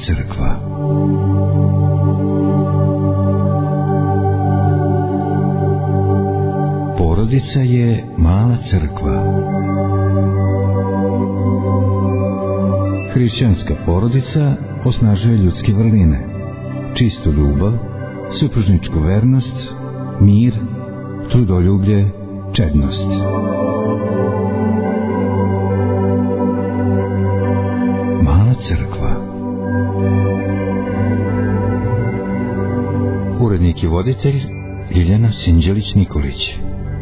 crkva. Porodica je mala crkva. Hrišćanska porodica osnažuje ljudske vrline, čistu ljubav, supružničku vernost, mir, trudoljublje, čednost. Mala crkva. Urednik i voditelj Ljiljana Sinđelić-Nikolić.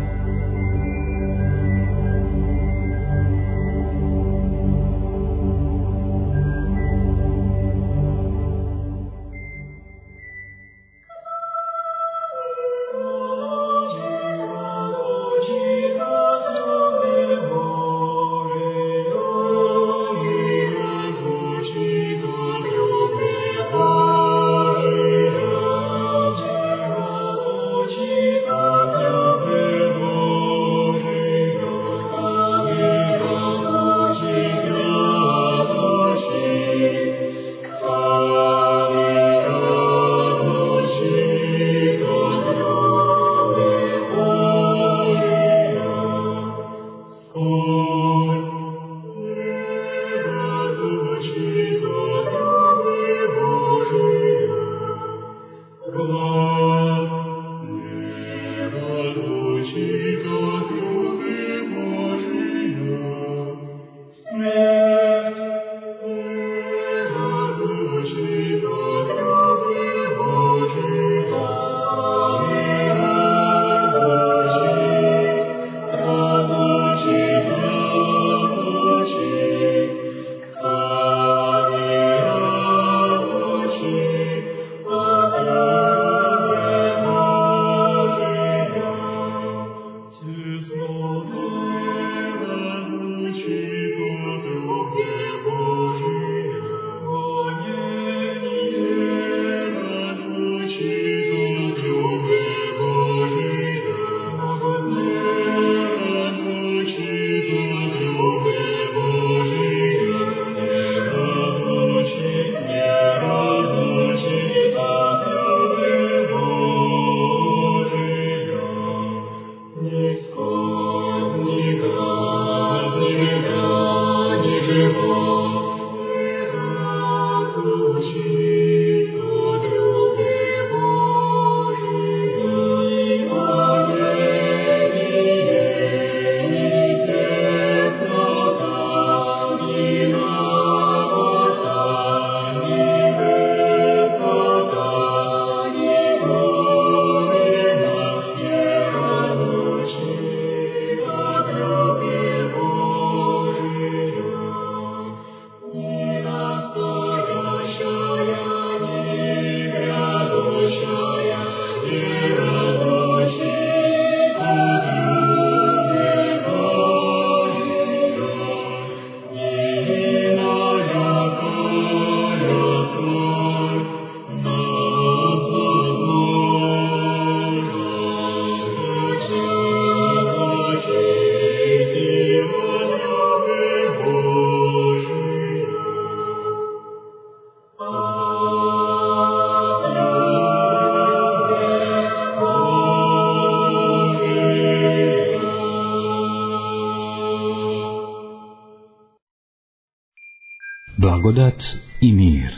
Blagodat i mir.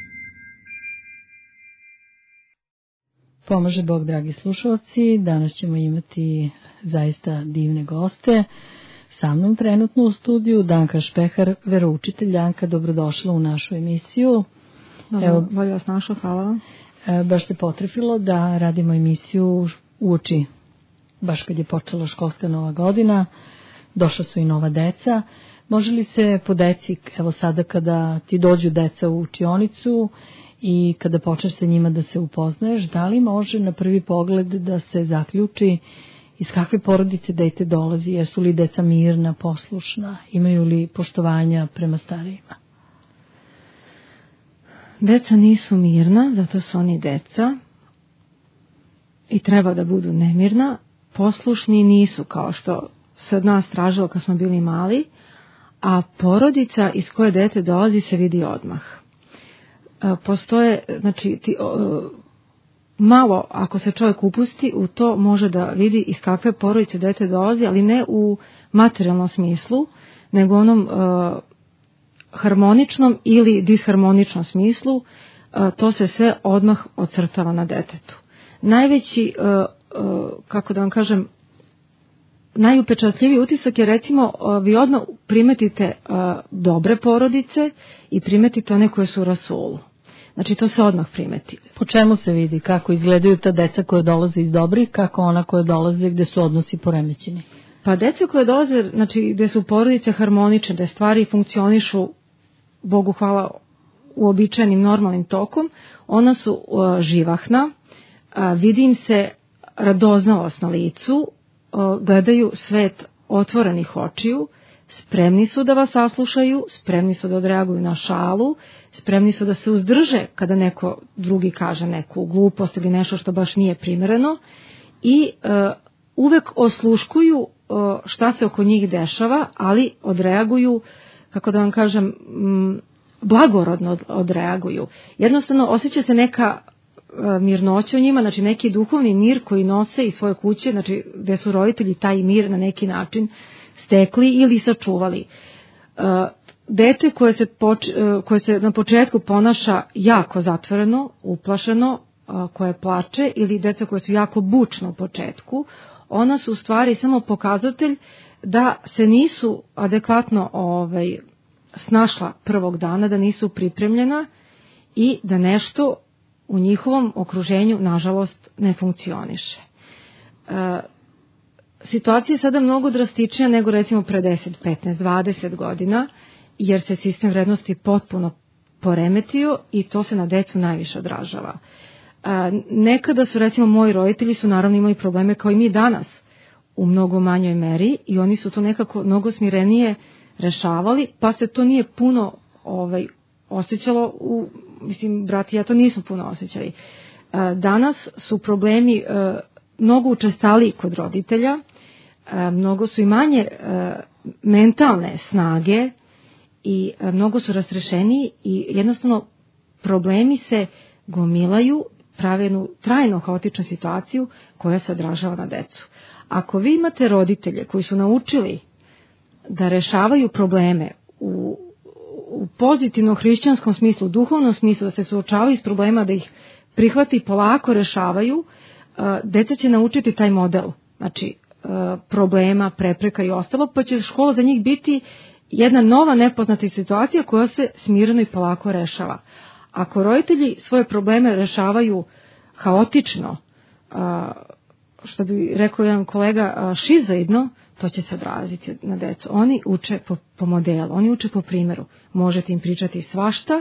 Pomaže Bog, dragi slušalci. Danas ćemo imati zaista divne goste. Sa mnom trenutno u studiju Danka Špehar, veroučitelj. Danka, dobrodošla u našu emisiju. Evo, bolje vas našla, hvala vam. Baš se potrefilo da radimo emisiju uoči, baš kad je počela školska nova godina. Došla su i nova deca. Može li se po deci, evo sada kada ti dođu deca u učionicu i kada počneš sa njima da se upoznaješ, da li može na prvi pogled da se zaključi iz kakve porodice dete dolazi? Jesu li deca mirna, poslušna, imaju li poštovanja prema starijima? Deca nisu mirna, zato su oni deca i treba da budu nemirna. Poslušni nisu, kao što se od nas tražilo kad smo bili mali, a porodica iz koje dete dolazi se vidi odmah. postoje, znači malo ako se čovjek upusti u to može da vidi iz kakve porodice dete dolazi, ali ne u materijalnom smislu, nego u onom harmoničnom ili disharmoničnom smislu. To se sve odmah ocrtava na detetu. Najveći, kako da vam kažem, najupečatljiviji utisak je, recimo, vi odmah primetite dobre porodice i primetite one koje su u rasulu. Znači, to se odmah primeti. Po čemu se vidi? Kako izgledaju ta deca koje dolaze iz dobrih, kako ona koje dolaze gde su odnosi poremećeni? Pa deca koje dolaze, znači, gde su porodice harmonične, gde stvari funkcionišu, Bogu hvala, uobičajenim normalnim tokom, ona su živahna, vidi im se radoznalost na licu, gledaju svet otvorenih očiju, spremni su da vas saslušaju, spremni su da odreaguju na šalu, spremni su da se uzdrže kada neko drugi kaže neku glupost ili nešto što baš nije primereno i uvek osluškuju šta se oko njih dešava, ali odreaguju, kako da vam kažem, blagorodno odreaguju. Jednostavno osjeća se neka mirnoća u njima, znači neki duhovni mir koji nose iz svoje kuće, znači gde su roditelji taj mir na neki način stekli ili sačuvali. Dete koje se na početku ponaša jako zatvoreno, uplašeno, koje plače, ili deca koje su jako bučno u početku, ona su u stvari samo pokazatelj da se nisu adekvatno snašla prvog dana, da nisu pripremljena i da nešto u njihovom okruženju, nažalost, ne funkcioniše. Situacija je sada mnogo drastičnija nego recimo pre 10, 15, 20 godina, jer se sistem vrednosti potpuno poremetio i to se na decu najviše odražava. Nekada su, recimo, moji roditelji su naravno imali probleme kao i mi danas u mnogo manjoj meri i oni su to nekako mnogo smirenije rešavali, pa se to nije puno osjećalo, mislim, brat i ja to nismo puno osjećali. Danas su problemi mnogo učestaliji kod roditelja, mnogo su i manje mentalne snage i mnogo su rastrešeniji i jednostavno problemi se gomilaju, prave jednu trajno haotičnu situaciju koja se odražava na decu. Ako vi imate roditelje koji su naučili da rešavaju probleme u pozitivnom hrišćanskom smislu, u duhovnom smislu, da se suočavaju s problema, da ih prihvati i polako rešavaju, deca će naučiti taj model, znači problema, prepreka i ostalo, pa će škola za njih biti jedna nova nepoznata situacija koja se smireno i polako rešava. Ako roditelji svoje probleme rešavaju haotično, što bi rekao jedan kolega, šizoidno, to će se odraziti na decu. Oni uče po modelu, oni uče po primjeru. Možete im pričati svašta,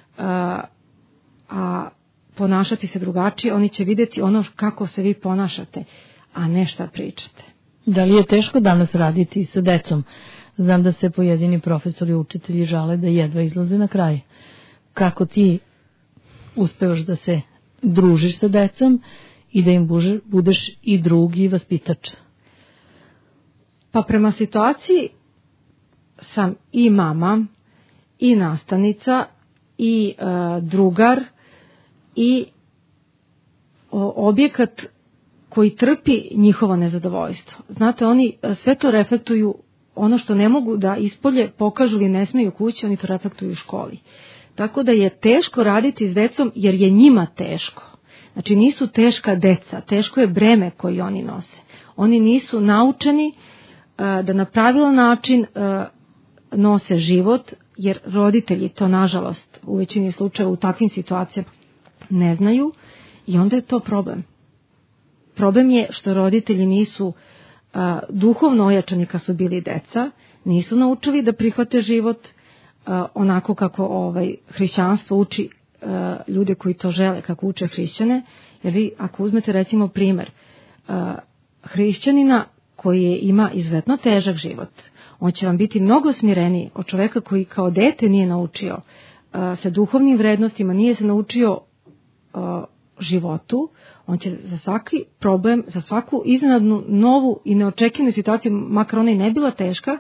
a ponašati se drugačije, oni će vidjeti ono kako se vi ponašate, a ne šta pričate. Da li je teško danas raditi sa decom? Znam da se pojedini profesori i učitelji žale da jedva izlaze na kraj. Kako ti uspevaš da se družiš sa decom i da im budeš i drugi vaspitač? Pa prema situaciji sam i mama, i nastavnica, i drugar, i objekat koji trpi njihovo nezadovoljstvo. Znate, oni sve to reflektuju, ono što ne mogu da ispolje, pokažu ili ne smeju kući, oni to reflektuju u školi. Tako da je teško raditi s decom jer je njima teško. Znači nisu teška deca, teško je breme koje oni nose. Oni nisu naučeni da na pravilan način nose život, jer roditelji to, nažalost, u većini slučajeva u takvim situacijama ne znaju i onda je to problem. Problem je što roditelji nisu duhovno ojačani kad su bili deca, nisu naučili da prihvate život onako kako hrišćanstvo uči ljude koji to žele, kako uče hrišćane, jer vi ako uzmete recimo primjer hrišćanina koji ima izuzetno težak život, on će vam biti mnogo smireniji od čoveka koji kao dete nije naučio se duhovnim vrednostima, nije se naučio životu, on će za svaki problem, za svaku iznenadnu, novu i neočekivanu situaciju, makar ona i ne bila teška,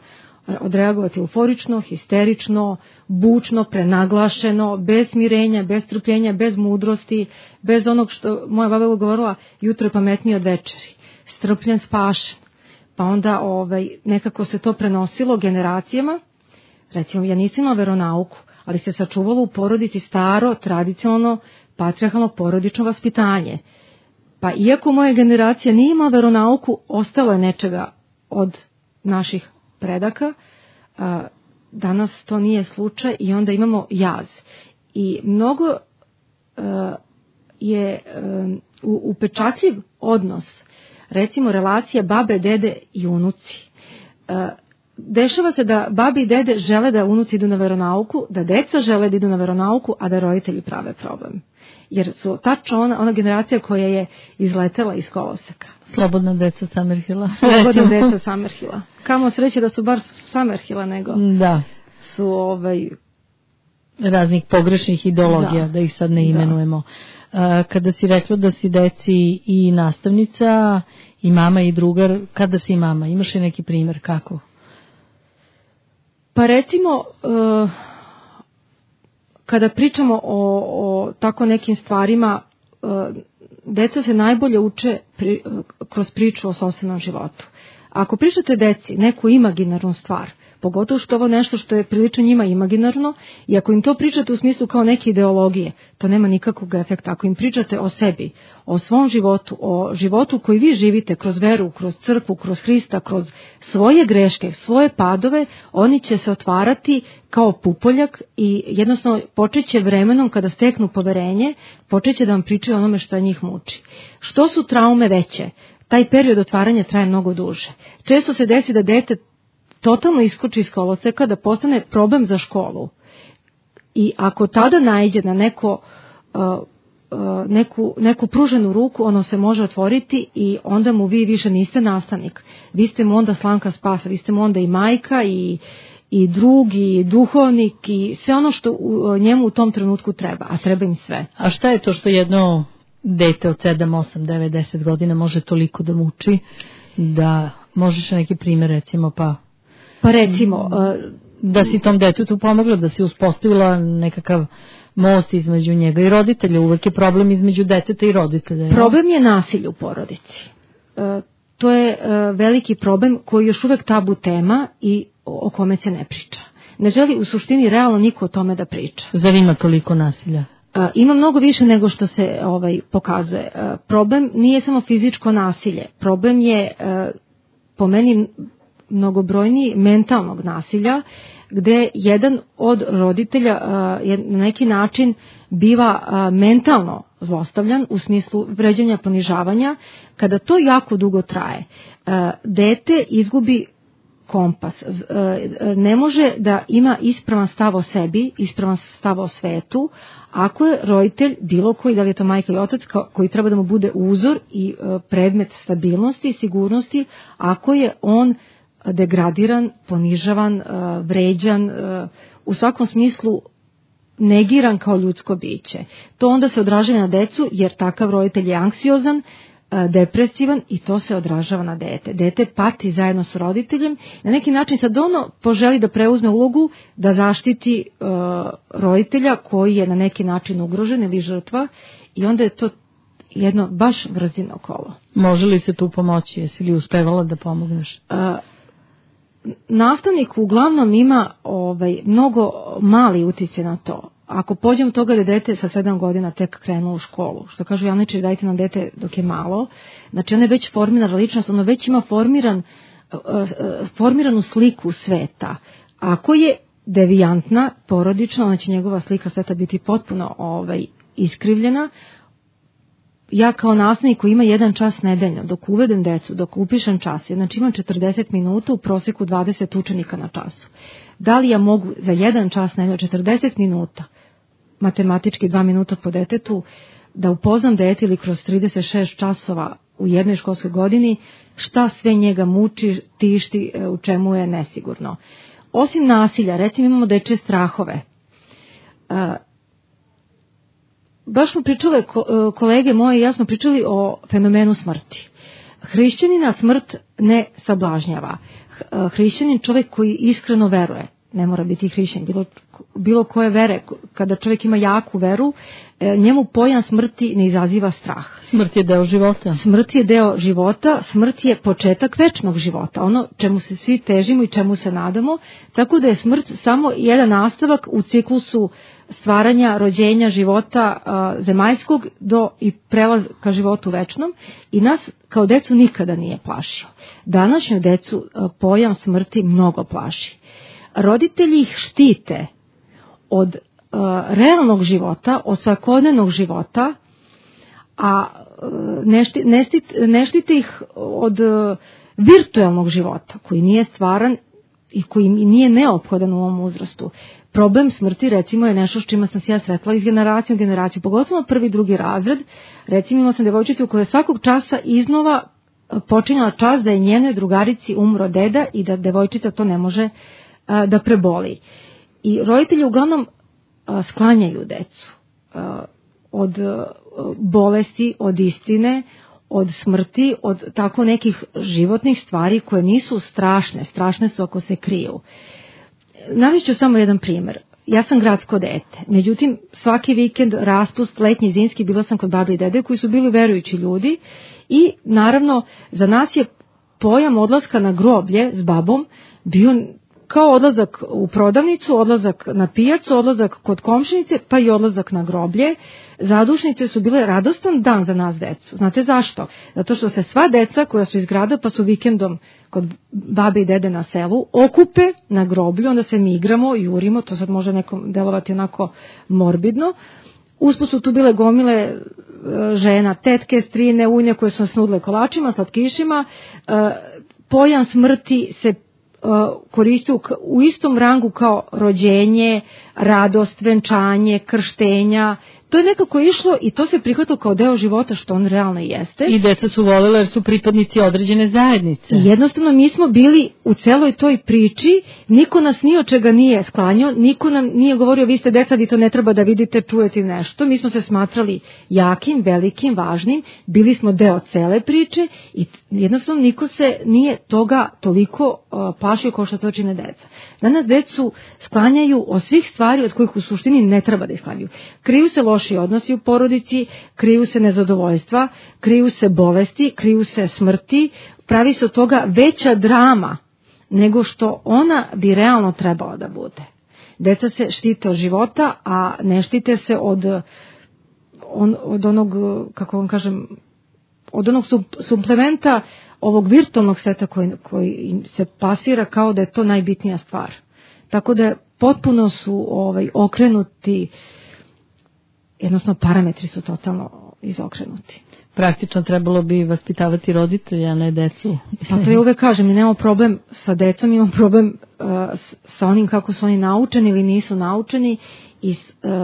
odreagovati euforično, histerično, bučno, prenaglašeno, bez smirenja, bez strpljenja, bez mudrosti, bez onog što moja baba govorila, jutro je pametnije od večeri, strpljen, spašen. Pa onda nekako se to prenosilo generacijama. Recimo, ja nisam imala veronauku, ali se sačuvalo u porodici staro, tradicionalno, patrijarhalno porodično vaspitanje. Pa iako moja generacija nije imala veronauku, ostalo je nečega od naših predaka, danas to nije slučaj i onda imamo jaz. I mnogo je upečatljiv odnos, recimo relacija babe, dede i unuci. Dešava se da babi i dede žele da unuci idu na veronauku, da deca žele da idu na veronauku, a da roditelji prave problem. Jer su tačno ona generacija koja je izletela iz koloseka. Slobodna deca Summerhilla. Slobodna deca Summerhilla. Kamo sreće da su bar Summerhilla nego da su raznih pogrešnih ideologija, da ih sad ne imenujemo. Kada si rekla da si deci i nastavnica, i mama i drugar, kada si mama? Imaš li neki primjer kako? Pa recimo, kada pričamo o tako nekim stvarima, deca se najbolje uče kroz priču o sopstvenom životu. Ako pričate deci neku imaginarnu stvar, pogotovo što ovo nešto što je prilično njima imaginarno, i ako im to pričate u smislu kao neke ideologije, to nema nikakvog efekta. Ako im pričate o sebi, o svom životu, o životu koji vi živite kroz veru, kroz crkvu, kroz Hrista, kroz svoje greške, svoje padove, oni će se otvarati kao pupoljak i jednostavno počeće vremenom kada steknu poverenje, počeće da vam pričaju onome što njih muči. Što su traume veće? Taj period otvaranja traje mnogo duže. Često se desi da dete totalno iskoči iz koloseka, da postane problem za školu. I ako tada naiđe na neku pruženu ruku, ono se može otvoriti i onda mu vi više niste nastavnik. Vi ste mu onda slamka spasa, vi ste mu onda i majka i drug i duhovnik i sve ono što njemu u tom trenutku treba, a treba im sve. A šta je to što jedno dete od 7, 8, 9, 10 godina može toliko da muči, da možeš neki primjer recimo Pa recimo, da si tom detetu pomogla, da si uspostavila nekakav most između njega i roditelja. Uvek je problem između deteta i roditelja. Problem je nasilje u porodici. To je veliki problem koji je još uvek tabu tema i o kome se ne priča. Ne želi u suštini realno niko o tome da priča. Zar ima toliko nasilja? Ima mnogo više nego što se pokazuje. Problem nije samo fizičko nasilje. Problem je po meni mnogobrojniji mentalnog nasilja, gde jedan od roditelja na neki način biva mentalno zlostavljan u smislu vređanja, ponižavanja. Kada to jako dugo traje, dete izgubi kompas, ne može da ima ispravan stav o sebi, ispravan stav o svetu, ako je roditelj bilo koji, da li je to majka i otac, koji treba da mu bude uzor i predmet stabilnosti i sigurnosti, ako je on degradiran, ponižavan, vređan, u svakom smislu negiran kao ljudsko biće. To onda se odražava na decu, jer takav roditelj je anksiozan, depresivan i to se odražava na dete. Dete pati zajedno s roditeljem. Na neki način sad ono poželi da preuzme ulogu da zaštiti roditelja koji je na neki način ugrožen ili žrtva i onda je to jedno baš vrzino kolo. Može li se tu pomoći? Jesi li uspevala da pomogneš? Nastavnik uglavnom ima mnogo mali utjecaj na to. Ako pođem toga da je dete sa 7 godina tek krenulo u školu, što kažu javničari, dajte nam dete dok je malo, znači ona je već formirana ličnost, ono već ima formiranu sliku sveta. Ako je devijantna, porodična, onda će njegova slika sveta biti potpuno iskrivljena. Ja kao nastavnik koji ima 1 čas nedeljno, dok uvedem decu, dok upišem čas, znači imam 40 minuta, u proseku 20 učenika na času. Da li ja mogu za 1 čas nedeljno 40 minuta, matematički 2 minuta po detetu, da upoznam dete ili kroz 36 časova u jednoj školskoj godini, šta sve njega muči, tišti, u čemu je nesigurno. Osim nasilja, recimo imamo dečje strahove. Baš smo pričale, kolege moje i ja smo pričali o fenomenu smrti. Hrišćanina smrt ne sablažnjava. Hrišćanin čovjek koji iskreno veruje, ne mora biti hrišćan, bilo koje vere, kada čovjek ima jaku veru, njemu pojam smrti ne izaziva strah. Smrt je deo života. Smrt je deo života, smrt je početak večnog života, ono čemu se svi težimo i čemu se nadamo, tako da je smrt samo jedan nastavak u ciklusu stvaranja, rođenja, života zemaljskog i prelaz ka životu večnom, i nas kao decu nikada nije plašio. Današnju decu pojam smrti mnogo plaši. Roditelji ih štite od realnog života, od svakodnevnog života, a ne štite ih od virtualnog života koji nije stvaran i koji nije neophodan u ovom uzrastu. Problem smrti, recimo, je nešto s čima sam se ja sretla iz generacije u generaciju, pogotovo prvi, drugi razred. Recimo, imala sam devojčicu koja svakog časa iznova počinjala čas da je njenoj drugarici umro deda i da devojčica to ne može da preboli. I roditelji uglavnom sklanjaju decu od bolesti, od istine, od smrti, od tako nekih životnih stvari koje nisu strašne. Strašne su ako se kriju. Navešću samo jedan primjer. Ja sam gradsko dete, međutim svaki vikend, raspust, letnji, zimski, bila sam kod babi i dede koji su bili verujući ljudi i naravno za nas je pojam odlaska na groblje s babom bio kao odlazak u prodavnicu, odlazak na pijacu, odlazak kod komšinice, pa i odlazak na groblje. Zadušnice su bile radostan dan za nas decu. Znate zašto? Zato što se sva deca koja su iz grada pa su vikendom kod babe i dede na selu okupe na groblju, onda se mi igramo, jurimo, to sad može nekom delovati onako morbidno. Usput su tu bile gomile žena, tetke, strine, ujne koje su nas nudile kolačima, slatkišima. Pojam smrti se koristi u istom rangu kao rođenje, radost, venčanje, krštenja. To je nekako išlo i to se prihvatilo kao deo života što on realno jeste. I deca su voljela jer su pripadnici određene zajednice. I jednostavno mi smo bili u celoj toj priči, niko nas ni od čega nije sklanjao, niko nam nije govorio vi ste deca, vi to ne treba da vidite, čujete nešto. Mi smo se smatrali jakim, velikim, važnim, bili smo deo cele priče i jednostavno niko se nije toga toliko plašio kao što to čine deca. Danas decu sklanjaju od svih stvari od kojih u suštini ne treba da isklanjaju. Kriju se loši odnosi u porodici, kriju se nezadovoljstva, kriju se bolesti, kriju se smrti, pravi se od toga veća drama nego što ona bi realno trebala da bude. Deca se štite od života, a ne štite se od onog, kako vam kažem, od onog suplementa ovog virtualnog sveta koji se pasira kao da je to najbitnija stvar. Tako da potpuno su okrenuti, jednostavno parametri su totalno izokrenuti. Praktično trebalo bi vaspitavati roditelja, a ne decu. Pa to ja uvek kažem, mi nemamo problem sa decom, imamo problem sa onim kako su oni naučeni ili nisu naučeni i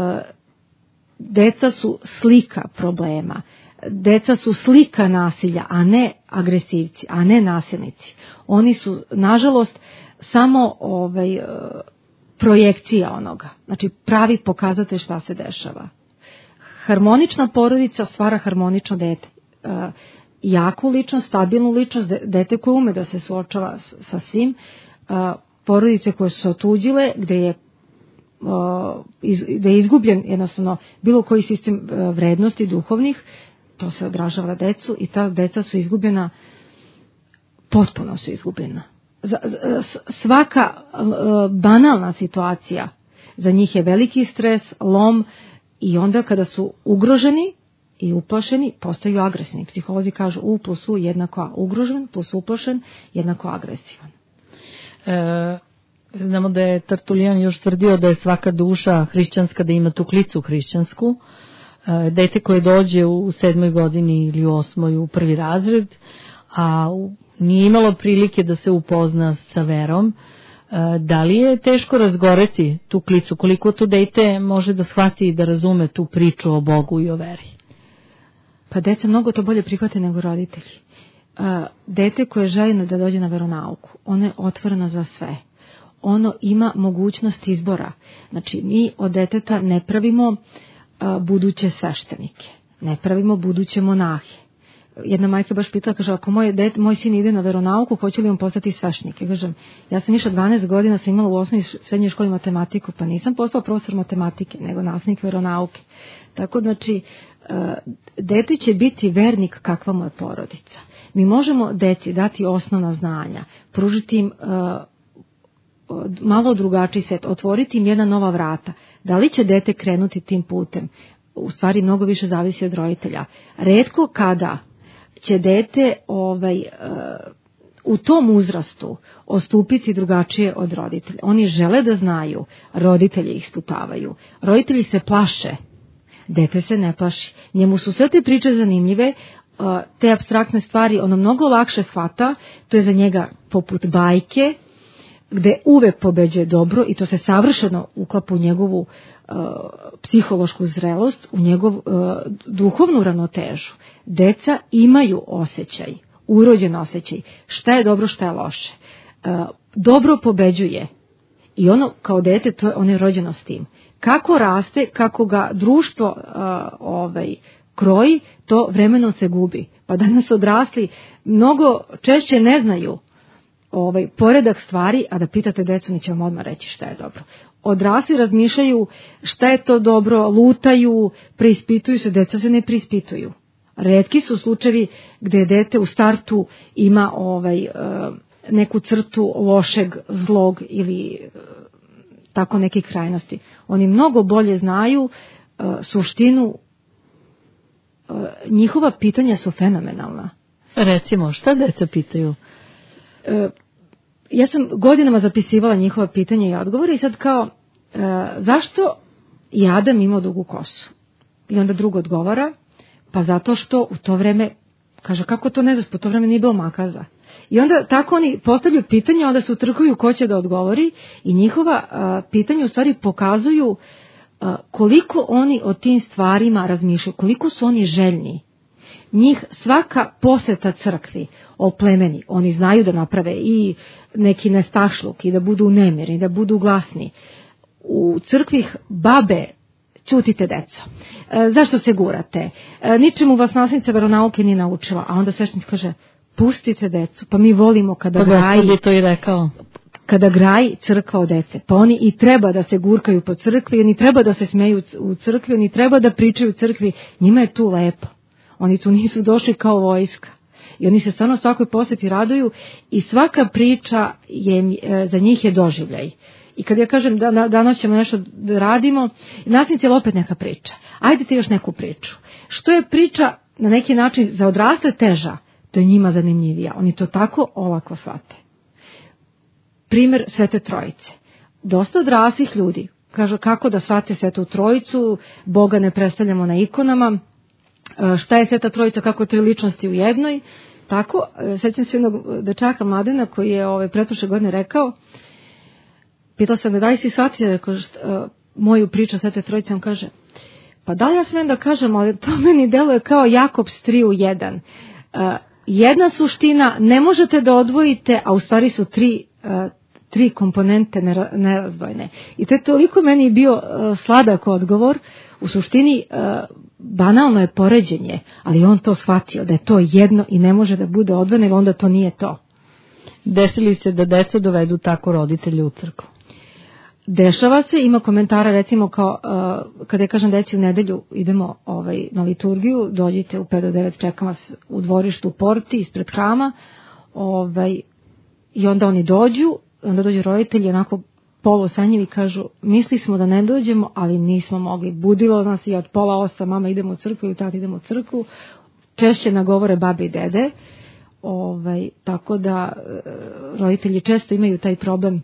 deca su slika problema. Deca su slika nasilja, a ne agresivci, a ne nasilnici. Oni su, nažalost, samo projekcija onoga. Znači, pravi pokazatelj šta se dešava. Harmonična porodica stvara harmonično dete. Jaku ličnost, stabilnu ličnost, dete koje ume da se suočava sa svim. Porodice koje su se otuđile, gde je izgubljen jednostavno bilo koji sistem vrednosti duhovnih, to se odražava na decu i ta deca su izgubljena, potpuno su izgubljena. Svaka banalna situacija za njih je veliki stres, lom i onda kada su ugroženi i uplašeni postaju agresivni. Psiholozi kažu U plus U jednako A, ugrožen plus uplašen jednako agresivan. Znamo da je Tertulijan još tvrdio da je svaka duša hrišćanska, da ima tu klicu hrišćansku. Dete koje dođe u 7. godini ili u 8. u 1. razred, a nije imalo prilike da se upozna sa verom, da li je teško razgoreti tu klicu? Koliko to dete može da shvati i da razume tu priču o Bogu i o veri? Pa deca mnogo to bolje prihvate nego roditelji. Dete koje želi da dođe na veronauku, ono je otvoreno za sve. Ono ima mogućnost izbora. Znači, mi od deteta ne pravimo buduće sveštenike, ne pravimo buduće monahe. jedna majka baš pitala, kaže, ako moj sin ide na veronauku, hoće li on postati svešnik? Ja kažem, ja sam išla 12 godina, sam imala u osnovnoj srednjoj školi matematiku, pa nisam postala profesor matematike, nego nastavnik veronauke. Tako znači, dete će biti vernik kakva mu je porodica. Mi možemo deci dati osnovna znanja, pružiti im malo drugačiji svet, otvoriti im jedna nova vrata. Da li će dete krenuti tim putem? U stvari mnogo više zavisi od roditelja. Retko kada će dete u tom uzrastu ostupiti drugačije od roditelja. Oni žele da znaju, roditelji ih sputavaju. Roditelji se plaše, dete se ne plaši. Njemu su sve te priče zanimljive, te apstraktne stvari ono mnogo lakše shvata, to je za njega poput bajke, gde uvek pobeđuje dobro i to se savršeno uklapa u njegovu psihološku zrelost, u njegov duhovnu ravnotežu. Deca imaju osjećaj, urođen osjećaj, šta je dobro, šta je loše. Dobro pobeđuje i ono kao dete, on je rođeno s tim. Kako raste, kako ga društvo kroji, to vremenom se gubi. Pa danas odrasli mnogo češće ne znaju poredak stvari, a da pitate decu, neće vam odmah reći šta je dobro. Odrasli razmišljaju šta je to dobro, lutaju, preispituju se, deca se ne preispituju. Retki su slučajevi gde dete u startu ima neku crtu lošeg, zlog ili tako neke krajnosti. Oni mnogo bolje znaju suštinu, njihova pitanja su fenomenalna. Recimo, šta deca pitaju? Ja sam godinama zapisivala njihova pitanja i odgovore i sad kao, zašto je Adam imao dugu kosu? I onda drugo odgovara, pa zato što u to vreme, kaže, kako to ne znaš, po to vreme nije bilo makaza. I onda tako oni postavljaju pitanja, onda se utrkuju ko će da odgovori i njihova pitanja u stvari pokazuju koliko oni o tim stvarima razmišljaju, koliko su oni željni. Njih svaka poseta crkvi oplemeni, oni znaju da naprave i neki nestašluk i da budu nemirni, da budu glasni. U crkvi babe, ćutite deco, zašto se gurate, ničemu vas nastavnica veronauke nije naučila, a onda sveštenik kaže, pustite decu, pa mi volimo kada graji, to i rekao. Kada graji crkva od dece, pa oni i treba da se gurkaju po crkvi, oni treba da se smeju u crkvi, oni treba da pričaju u crkvi, njima je tu lepo. Oni tu nisu došli kao vojska. I oni se stvarno svakoj poseti raduju i svaka priča za njih je doživljaj. I kad ja kažem da danas ćemo nešto da radimo, nastavnica je opet neka priča. Ajde ti još neku priču. Što je priča na neki način za odrasle teža, to je njima zanimljivija. Oni to tako olako shvate. Primjer Svete Trojice. Dosta odraslih ljudi kažu kako da shvate Svetu Trojicu, Boga ne predstavljamo na ikonama, šta je Sveta Trojica, kako 3 ličnosti u jednoj. Tako, sećam se jednog dečaka Mladena koji je pretprošle godine rekao, pitao sam ga da li si shvatio moju priču o Svete Trojice, on kaže, pa da li ja smijem da kažem, ali to meni deluje kao Jakobs 3 u 1. Jedna suština ne možete da odvojite, a u stvari su tri komponente nerazdvojne. I to je toliko meni bio sladak odgovor. U suštini banalno je poređenje, ali on to shvatio da je to jedno i ne može da bude odvojeno, nego onda to nije to. Desili se da deca dovedu tako roditelje u crkvu? Dešava se, ima komentara recimo kao kada ja kažem deci u nedelju idemo na liturgiju, dođite u 5 do 9, čekam vas u dvorištu u porti ispred hrama, i onda oni dođu, onda dođu roditelji onako polusanjivi, kažu misli smo da ne dođemo, ali nismo mogli, budilo nas i od 7:30 mama idemo u crkvu i tata idemo u crkvu, češće nagovore babe i dede, tako da roditelji često imaju taj problem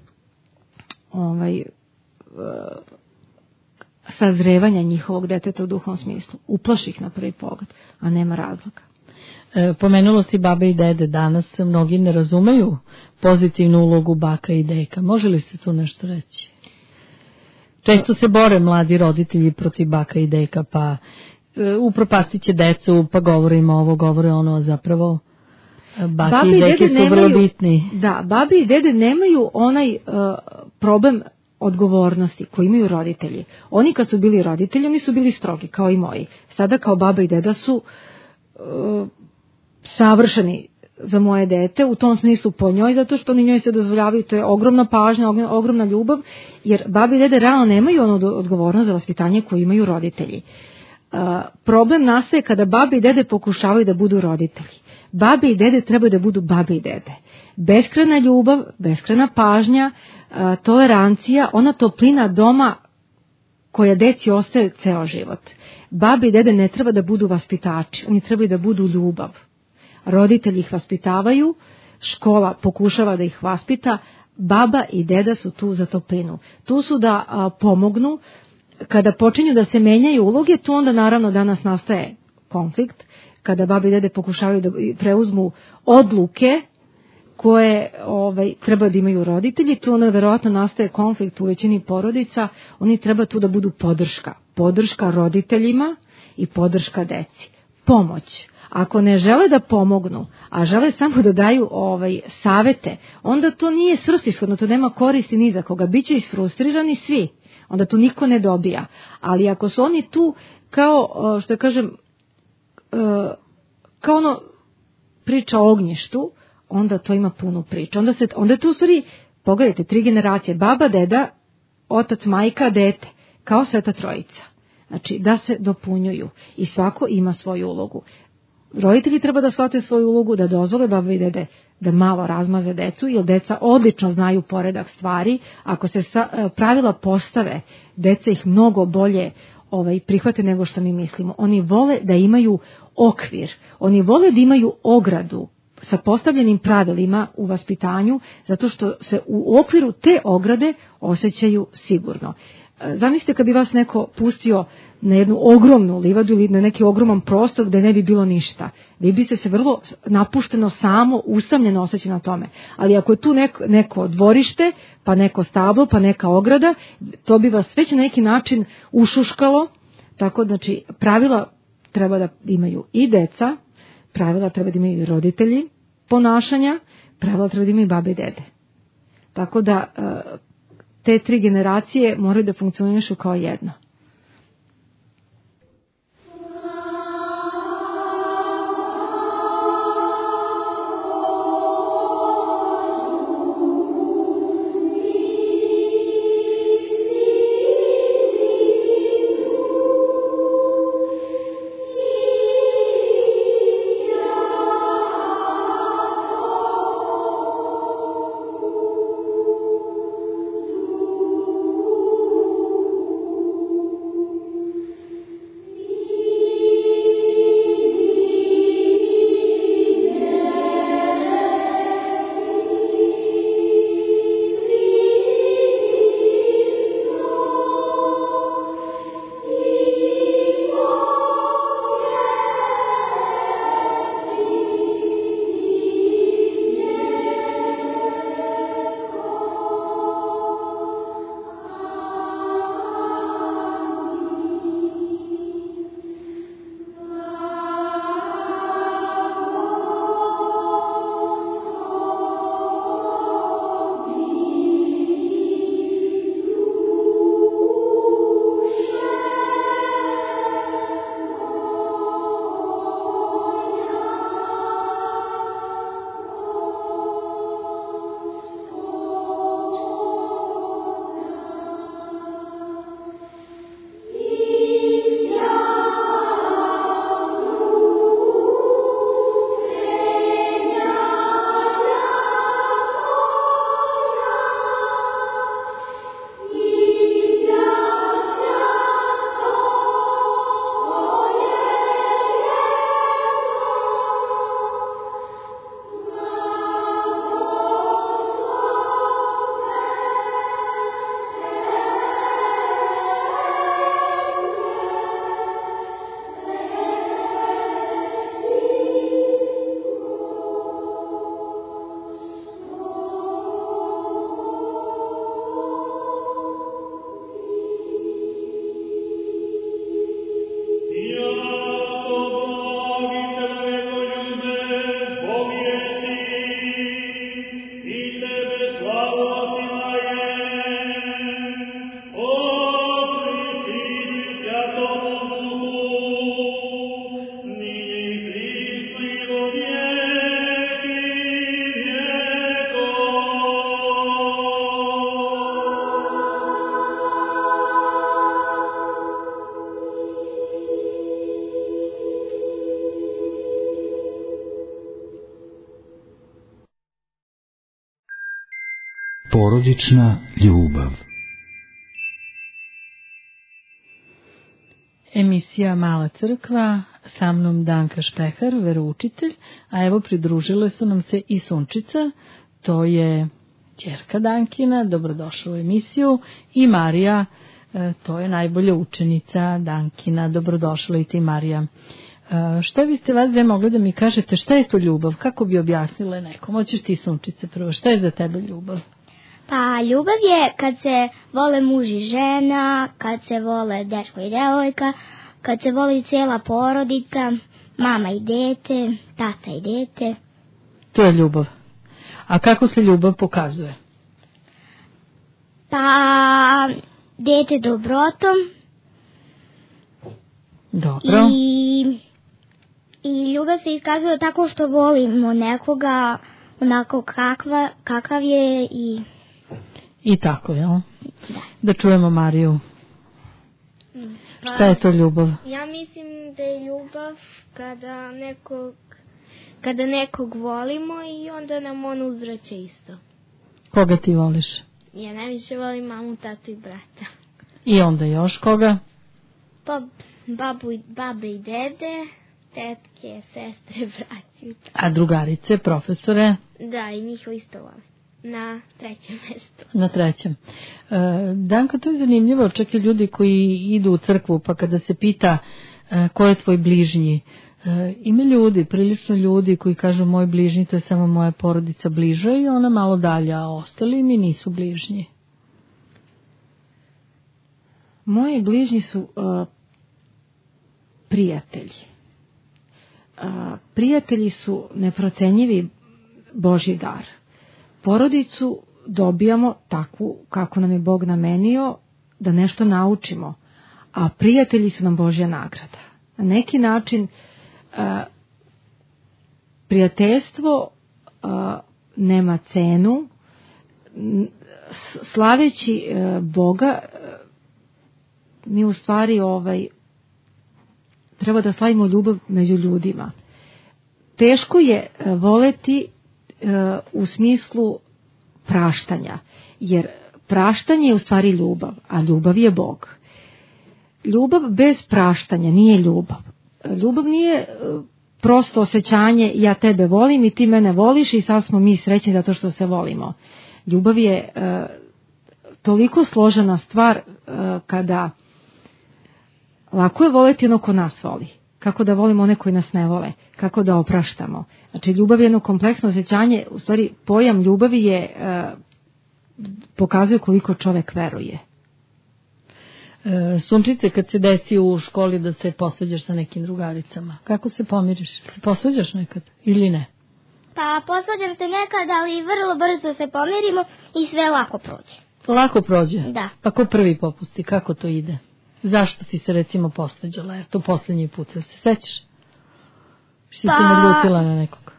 sazrevanja njihovog deteta u duhovnom smislu. Uplaši ih na prvi pogled, a nema razloga. Pomenulo si babe i dede, danas mnogi ne razumeju pozitivnu ulogu baka i deka. Može li se tu nešto reći? Često se bore mladi roditelji protiv baka i deka, pa upropastit će decu, pa govorimo ovo, govore ono, zapravo baki i deke su vrlo bitni. Da, babi i dede nemaju onaj problem odgovornosti koji imaju roditelji. Oni kad su bili roditelji, oni su bili strogi, kao i moji. Sada kao baba i deda su savršeni za moje dete, u tom smislu po njoj, zato što oni njoj se dozvoljavaju, to je ogromna pažnja, ogromna ljubav, jer babi i dede realno nemaju ono odgovornost za vaspitanje koju imaju roditelji. Problem nastaje kada babi i dede pokušavaju da budu roditelji. Babi i dede trebaju da budu babi i dede. Beskrajna ljubav, beskrajna pažnja, tolerancija, ona toplina doma koja deci ostaje ceo život. Babi i dede ne treba da budu vaspitači, oni trebaju da budu ljubav. Roditelji ih vaspitavaju, škola pokušava da ih vaspita, baba i deda su tu za toplinu. Tu su da pomognu. Kada počinju da se menjaju uloge, tu onda naravno danas nastaje konflikt, kada babi i dede pokušavaju da preuzmu odluke koje treba da imaju roditelji, tu onda verovatno nastaje konflikt u većini porodica, oni treba tu da budu podrška roditeljima i podrška deci. Pomoć. Ako ne žele da pomognu, a žele samo da daju savete, onda to nije svrsishodno, to nema koristi ni za koga, biće isfrustrirani svi, onda tu niko ne dobija. Ali ako su oni tu kao, što kažem, kao ono priča o ognjištu, onda to ima punu priču. Onda je to u stvari, pogledajte, 3 generacije, baba, deda, otac, majka, dete, kao Sveta Trojica. Znači, da se dopunjuju i svako ima svoju ulogu. Roditelji treba da shvate svoju ulogu, da dozvole babi i dede da malo razmaze decu, jer deca odlično znaju poredak stvari. Ako se pravila postave, deca ih mnogo bolje prihvate nego što mi mislimo. Oni vole da imaju okvir, oni vole da imaju ogradu sa postavljenim pravilima u vaspitanju, zato što se u okviru te ograde osjećaju sigurno. Zamislite kad bi vas neko pustio na jednu ogromnu livadu ili na neki ogroman prostor gde ne bi bilo ništa. Vi biste se vrlo napušteno, samo, usamljeno osjećali na tome. Ali ako je tu neko dvorište, pa neko stablo, pa neka ograda, to bi vas već na neki način ušuškalo. Tako, znači, pravila treba da imaju i deca, pravila treba da imaju i roditelji ponašanja, pravila treba da imaju i babe i dede. Tako da te 3 generacije moraju da funkcionišu kao jedno. Porodična ljubav. Emisija Mala crkva, sa mnom Danka Špehar, veroučitelj, a evo pridružile su nam se i Sunčica, to je ćerka Dankina, dobrodošla u emisiju, i Marija, to je najbolja učenica Dankina, dobrodošla i ti Marija. Šta biste vas dve mogli da mi kažete, šta je to ljubav, kako bi objasnile nekom? Hoćeš ti, Sunčice, prvo, šta je za tebe ljubav? Pa ljubav je kad se vole muž i žena, kad se vole dečko i devojka, kad se voli cijela porodica, mama i dete, tata i dete. To je ljubav. A kako se ljubav pokazuje? Pa dete dobrotom. Dobro. I ljubav se iskazuje tako što volimo nekoga onako kakav je I tako, jel? Da čujemo Mariju. Pa, šta je to ljubav? Ja mislim da je ljubav kada nekog volimo i onda nam on uzvraća isto. Koga ti voliš? Ja najviše volim mamu, tatu i brata. I onda još koga? Pa babe i dede, tetke, sestre, braći. A drugarice, profesore? Da, i njih isto volim. Na trećem mjestu. Na trećem. Danka, to je zanimljivo, čak i ljudi koji idu u crkvu, pa kada se pita ko je tvoj bližnji, ima ljudi, prilično ljudi koji kažu moj bližnji, to je samo moja porodica bliža i ona malo dalje, a ostali mi nisu bližnji. Moji bližnji su prijatelji. Prijatelji su neprocenjivi Božji dar. Porodicu dobijamo takvu kako nam je Bog namenio da nešto naučimo, a prijatelji su nam Božja nagrada. Na neki način prijateljstvo nema cenu, slaveći Boga mi u stvari treba da slavimo ljubav među ljudima. Teško je voleti u smislu praštanja, jer praštanje je u stvari ljubav, a ljubav je Bog. Ljubav bez praštanja nije ljubav. Ljubav nije prosto osjećanje ja tebe volim i ti mene voliš i sad smo mi srećni zato što se volimo. Ljubav je toliko složena stvar kada lako je voleti ono ko nas voli. Kako da volimo one koji nas ne vole, kako da opraštamo. Znači, ljubav je jedno kompleksno osjećanje, u stvari pojam ljubavi je, pokazuje koliko čovek veruje. Sunčice, kad se desi u školi da se posvađaš sa nekim drugaricama, kako se pomiriš? Se posvađaš nekad ili ne? Pa posvađam se nekad, ali vrlo brzo se pomirimo i sve lako prođe. Lako prođe? Da. Pa ko prvi popusti, kako to ide? Zašto si se recimo posvađala? Je to posljednji put, jel se sećaš? Što si se naljutila na nekog?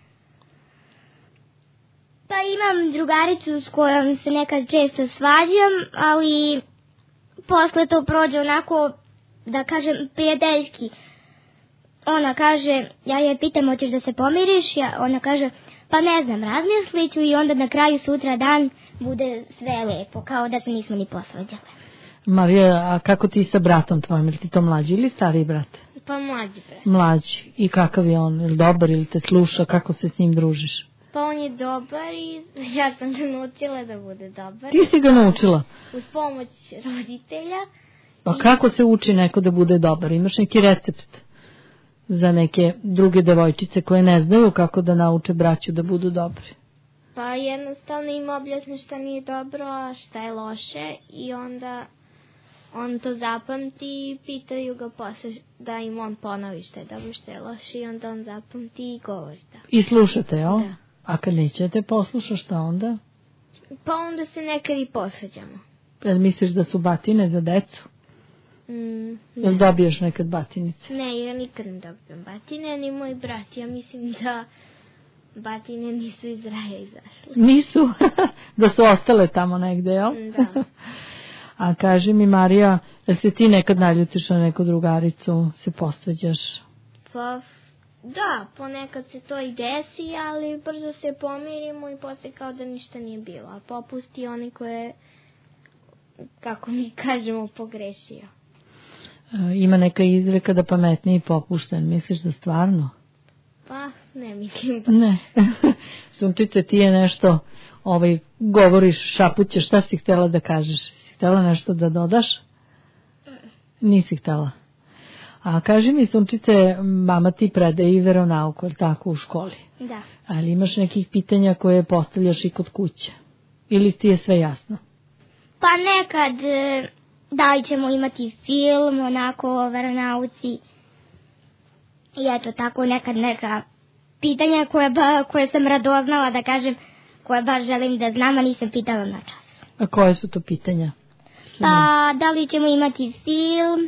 Pa imam drugaricu s kojom se nekad često svađam, ali posle to prođe onako, da kažem, prijateljski. Ona kaže, ja je pitam hoćeš da se pomiriš, ona kaže pa ne znam, razmislit ću i onda na kraju sutra dan bude sve lepo, kao da se nismo ni posvađale. Marija, a kako ti sa bratom tvojim, ili ti to mlađi ili stariji brat? Pa mlađi brat. Mlađi. I kakav je on? Ili dobar ili te sluša? Kako se s njim družiš? Pa on je dobar i ja sam ga naučila da bude dobar. Ti si ga naučila? Uz pomoć roditelja. Pa kako se uči neko da bude dobar? Imaš neki recept za neke druge devojčice koje ne znaju kako da nauče braću da budu dobri? Pa jednostavno im objasni šta nije dobro, a šta je loše i onda on to zapamti i pitaju ga posle da im on ponovi šta je dobro, šta je loše i onda on zapamti i govori da. I slušate, jel? Da. A kad nećete poslušati, šta onda? Pa onda se nekad i posvađamo. Jel misliš da su batine za decu? Jel dobiješ nekad batinice? Ne, ja nikad ne dobijem batine, ni moj brat. Ja mislim da batine nisu iz raja izašle. Nisu? Da su ostale tamo negde, jel? Da. A kaži mi, Marija, jel se ti nekad naljutiš na neku drugaricu, se posvađaš? Pa Da, ponekad se to i desi, ali brzo se pomirimo i posle kao da ništa nije bilo. A popusti oni koje, kako mi kažemo, pogrešio. Ima neka izreka da pametniji popušten. Misliš da stvarno? Pa, ne mislim. Ne. Sunčice, ti je nešto, govoriš, šapućeš, šta si htjela da kažeš? Si htjela nešto da dodaš? Nisi htjela. A kaži mi, Sunčice, mama ti predaje i veronauku, ili tako, u školi? Da. Ali imaš nekih pitanja koje postavljaš i kod kuće? Ili ti je sve jasno? Pa nekad, da li ćemo imati film, onako, o veronauci. I eto, tako nekad neka pitanja koje sam radoznala, da kažem, koje baš želim da znam, a nisam pitala na času. A koje su to pitanja? Pa, da li ćemo imati film,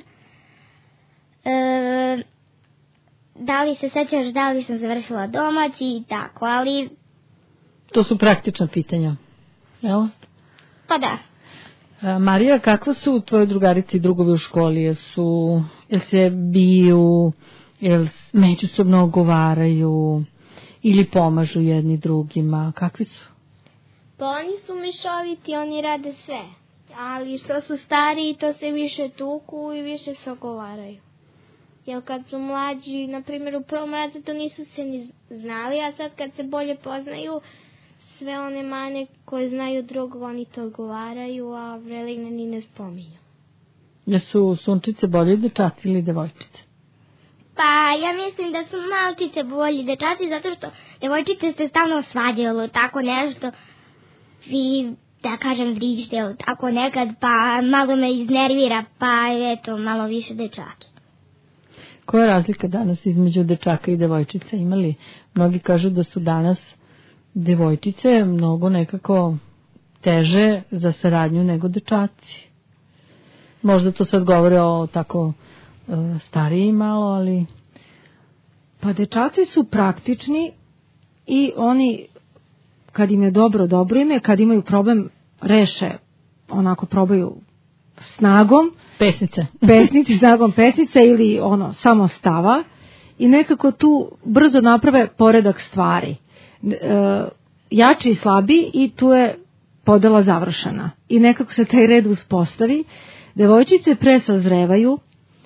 da li se sećaš da li sam završila domaći i tako, ali... To su praktična pitanja, jel? Pa da. Marija, kakva su tvoje drugarice i drugovi u školi? Jel se biju, jel međusobno ogovaraju ili pomažu jedni drugima? Kakvi su? Pa oni su mešoviti, oni rade sve. Ali što su stariji, to se više tuku i više se ogovaraju. Jer kad su mlađi, na primjer u prvom razredu nisu se ni znali, a sad kad se bolje poznaju, sve one mane koje znaju drugog, oni to odgovaraju, a vreligne ni ne spominju. Jesu Sunčice bolje dečaci ili devojčice? Pa ja mislim da su malčice bolji dečaci, zato što devojčice se stalno svađaju, tako nešto, i da kažem vrište, tako nekad, pa malo me iznervira, pa eto, malo više dečaki. Koja je razlika danas između dečaka i devojčica? Imali? Mnogi kažu da su danas devojčice mnogo nekako teže za saradnju nego dečaci. Možda to sad govore o tako stariji malo, ali... Pa dečaci su praktični i oni, kad im je dobro im je, kad imaju problem, reše, onako probaju snagom. Snagom pesnice ili samo stava i nekako tu brzo naprave poredak stvari. Jači i slabi i tu je podela završena. I nekako se taj red uspostavi. Devojčice pre sazrevaju,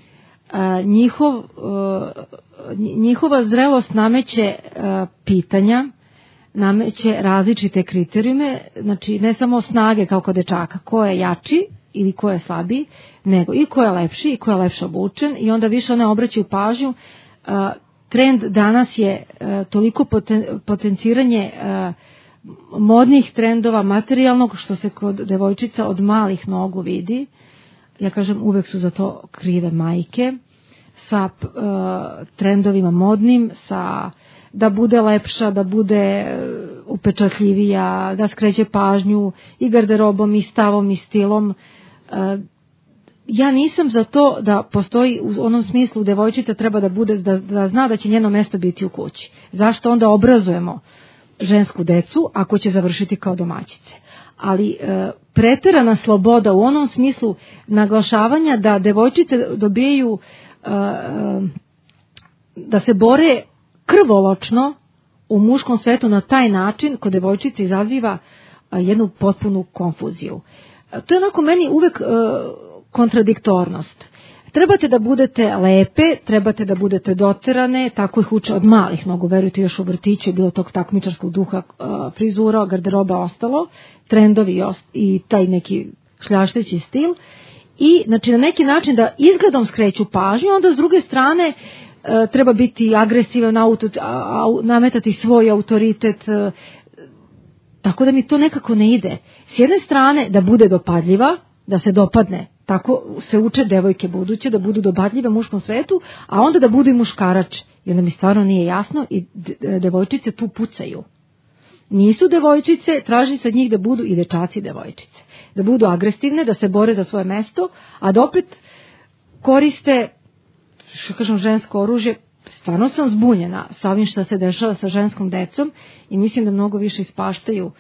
njihova zrelost nameće pitanja, nameće različite kriterijume, znači ne samo snage kao kod dečaka, ko je jači ili ko je slabiji, nego i ko je lepši i ko je lepše obučen i onda više one obraćaju pažnju. Trend danas je toliko potenciranje modnih trendova, materijalnog, što se kod devojčica od malih nogu vidi. Ja kažem, uvek su za to krive majke, sa trendovima modnim, sa da bude lepša, da bude upečatljivija, da skreće pažnju i garderobom, i stavom, i stilom. Ja nisam za to da postoji u onom smislu devojčica treba da bude, da zna da će njeno mesto biti u kući. Zašto onda obrazujemo žensku decu ako će završiti kao domaćice? Ali preterana sloboda u onom smislu naglašavanja da devojčice dobijaju da se bore krvoločno u muškom svetu na taj način kod devojčice izaziva jednu potpunu konfuziju. To je onako meni uvek kontradiktornost. Trebate da budete lepe, trebate da budete doterane, tako ih uče od malih nogu, verujte, još u vrtiću je bilo tog takmičarskog duha, frizura, garderoba ostalo, trendovi i taj neki šljašteći stil. I znači na neki način da izgledom skreću pažnju, onda s druge strane treba biti agresivan, nametati svoj autoritet, tako da mi to nekako ne ide. S jedne strane da bude dopadljiva, da se dopadne, tako se uče devojke buduće, da budu dopadljive muškom svetu, a onda da budu i muškarač. I onda mi stvarno nije jasno i devojčice tu pucaju. Nisu devojčice, traži se od njih da budu i dečaci devojčice. Da budu agresivne, da se bore za svoje mesto, a da opet koriste, što kažem, žensko oružje. Stvarno sam zbunjena sa ovim što se dešava sa ženskom decom i mislim da mnogo više ispaštaju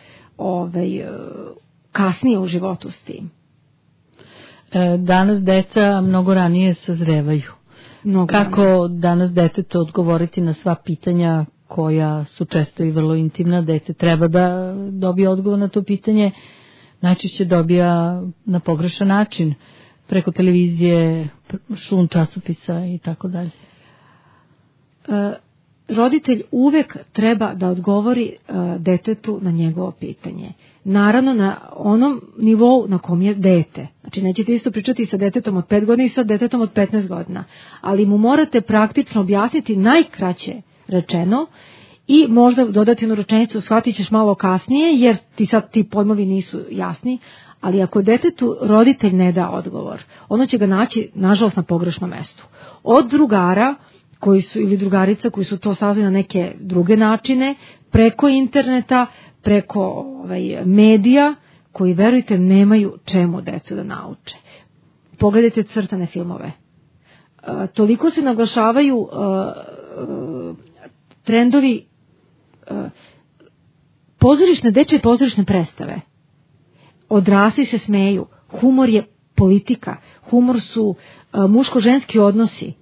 kasnije u životu s tim. Danas deca mnogo ranije sazrevaju. Kako danas detetu odgovoriti na sva pitanja koja su često i vrlo intimna, dete treba da dobije odgovor na to pitanje, najčešće dobija na pogrešan način, preko televizije, šum časopisa i tako dalje. Roditelj uvek treba da odgovori detetu na njegovo pitanje. Naravno na onom nivou na kom je dete. Znači nećete isto pričati sa detetom od 5 godina i sa detetom od 15 godina. Ali mu morate praktično objasniti najkraće rečeno i možda dodati jednu rečenicu, shvatit ćeš malo kasnije jer ti pojmovi nisu jasni. Ali ako detetu roditelj ne da odgovor, ono će ga naći nažalost na pogrešnom mestu. Od drugara koji su ili drugarica koji su to saznali na neke druge načine, preko interneta, preko medija, koji, verujte, nemaju čemu decu da nauče. Pogledajte crtane filmove. Toliko se naglašavaju trendovi dečje pozorišne predstave. Odrasli se smeju. Humor je politika. Humor su muško-ženski odnosi.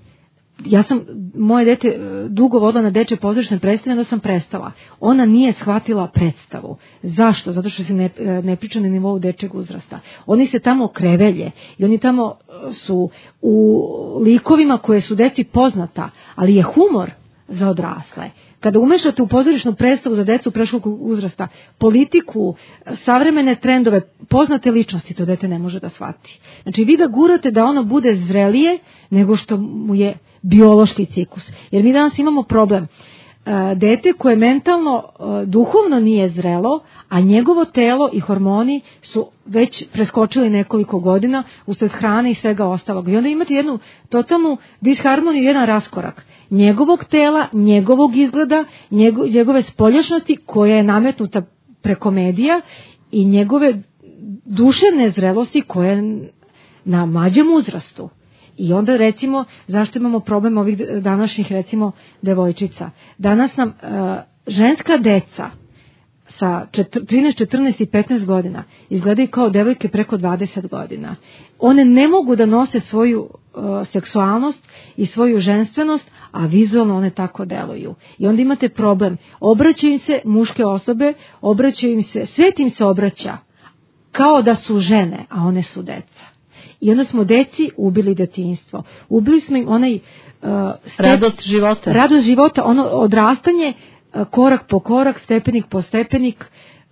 Moje dete dugo vodila na dečje pozorišne predstave, onda sam prestala. Ona nije shvatila predstavu. Zašto? Zato što se ne priča na nivou dečjeg uzrasta. Oni se tamo krevelje i oni tamo su u likovima koje su deci poznata, ali je humor za odrasle. Kada umešate u pozorišnu predstavu za decu predškolskog uzrasta politiku, savremene trendove, poznate ličnosti, to dete ne može da shvati. Znači vi ga gurate da ono bude zrelije nego što mu je biološki ciklus. Jer mi danas imamo problem. Dete koje mentalno, duhovno nije zrelo, a njegovo telo i hormoni su već preskočili nekoliko godina usled hrane i svega ostalog. I onda imate jednu totalnu disharmoniju, jedan raskorak njegovog tela, njegovog izgleda, njegove spoljašnosti koja je nametnuta preko medija i njegove duševne zrelosti koja je na mlađem uzrastu. I onda recimo, zašto imamo problem ovih današnjih recimo devojčica? Danas nam ženska deca sa 13, 14 i 15 godina izgledaju kao devojke preko 20 godina. One ne mogu da nose svoju seksualnost i svoju ženstvenost, a vizualno one tako deluju. I onda imate problem. Obraćaju im se muške osobe, obraćaju im se, svet im se obraća kao da su žene, a one su deca. I onda smo deci ubili detinjstvo. Ubili smo im onaj radost života. Radost života, ono odrastanje korak po korak, stepenik po stepenik.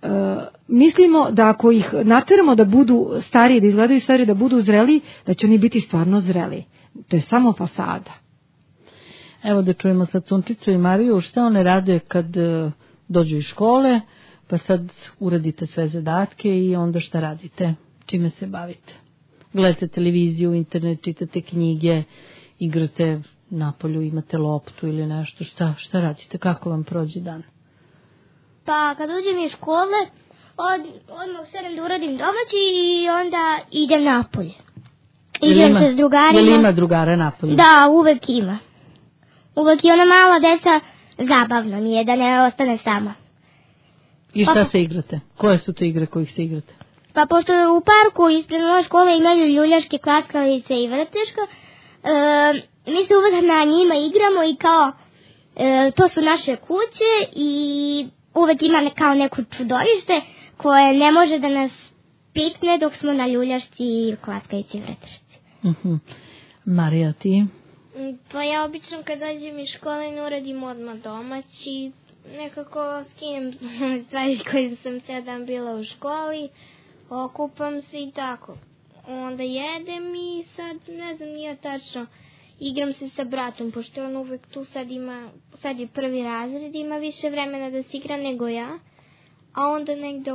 Mislimo da ako ih nateramo da budu stariji, da izgledaju stariji, da budu zreli, da će oni biti stvarno zreli. To je samo fasada. Evo da čujemo sad Cunčicu i Mariju, šta one rade kad dođu iz škole, pa sad uradite sve zadatke i onda šta radite, čime se bavite. Gledate televiziju, internet, čitate knjige, igrate napolju, imate loptu ili nešto, šta radite, kako vam prođe dan? Pa kad uđem iz škole, odmah sedem da uradim domaći i onda idem napolje. Idem se s drugarima. Je li ima drugara napolje? Da, uvek ima. Uvek i ona mala deca, zabavno mi je da ne ostane sama. I šta se igrate? Koje su to igre kojih se igrate? Pa pošto u parku ispred moje škole imaju ljuljaške, klackalice i vrteška, mi se uvek na njima igramo i kao to su naše kuće i uvek ima kao neko čudovište koje ne može da nas pikne dok smo na ljuljašci, klackalici i vrtešci. Marija, ti? Pa ja obično kad dođem iz škole ne uradim odmah domaći, nekako skinem stvari koje sam cijel dan bila u školi, okupam se i tako. Onda jedem i sad, ne znam, nije tačno, igram se sa bratom, pošto on uvek tu sad je prvi razred, ima više vremena da se igra nego ja, a onda negde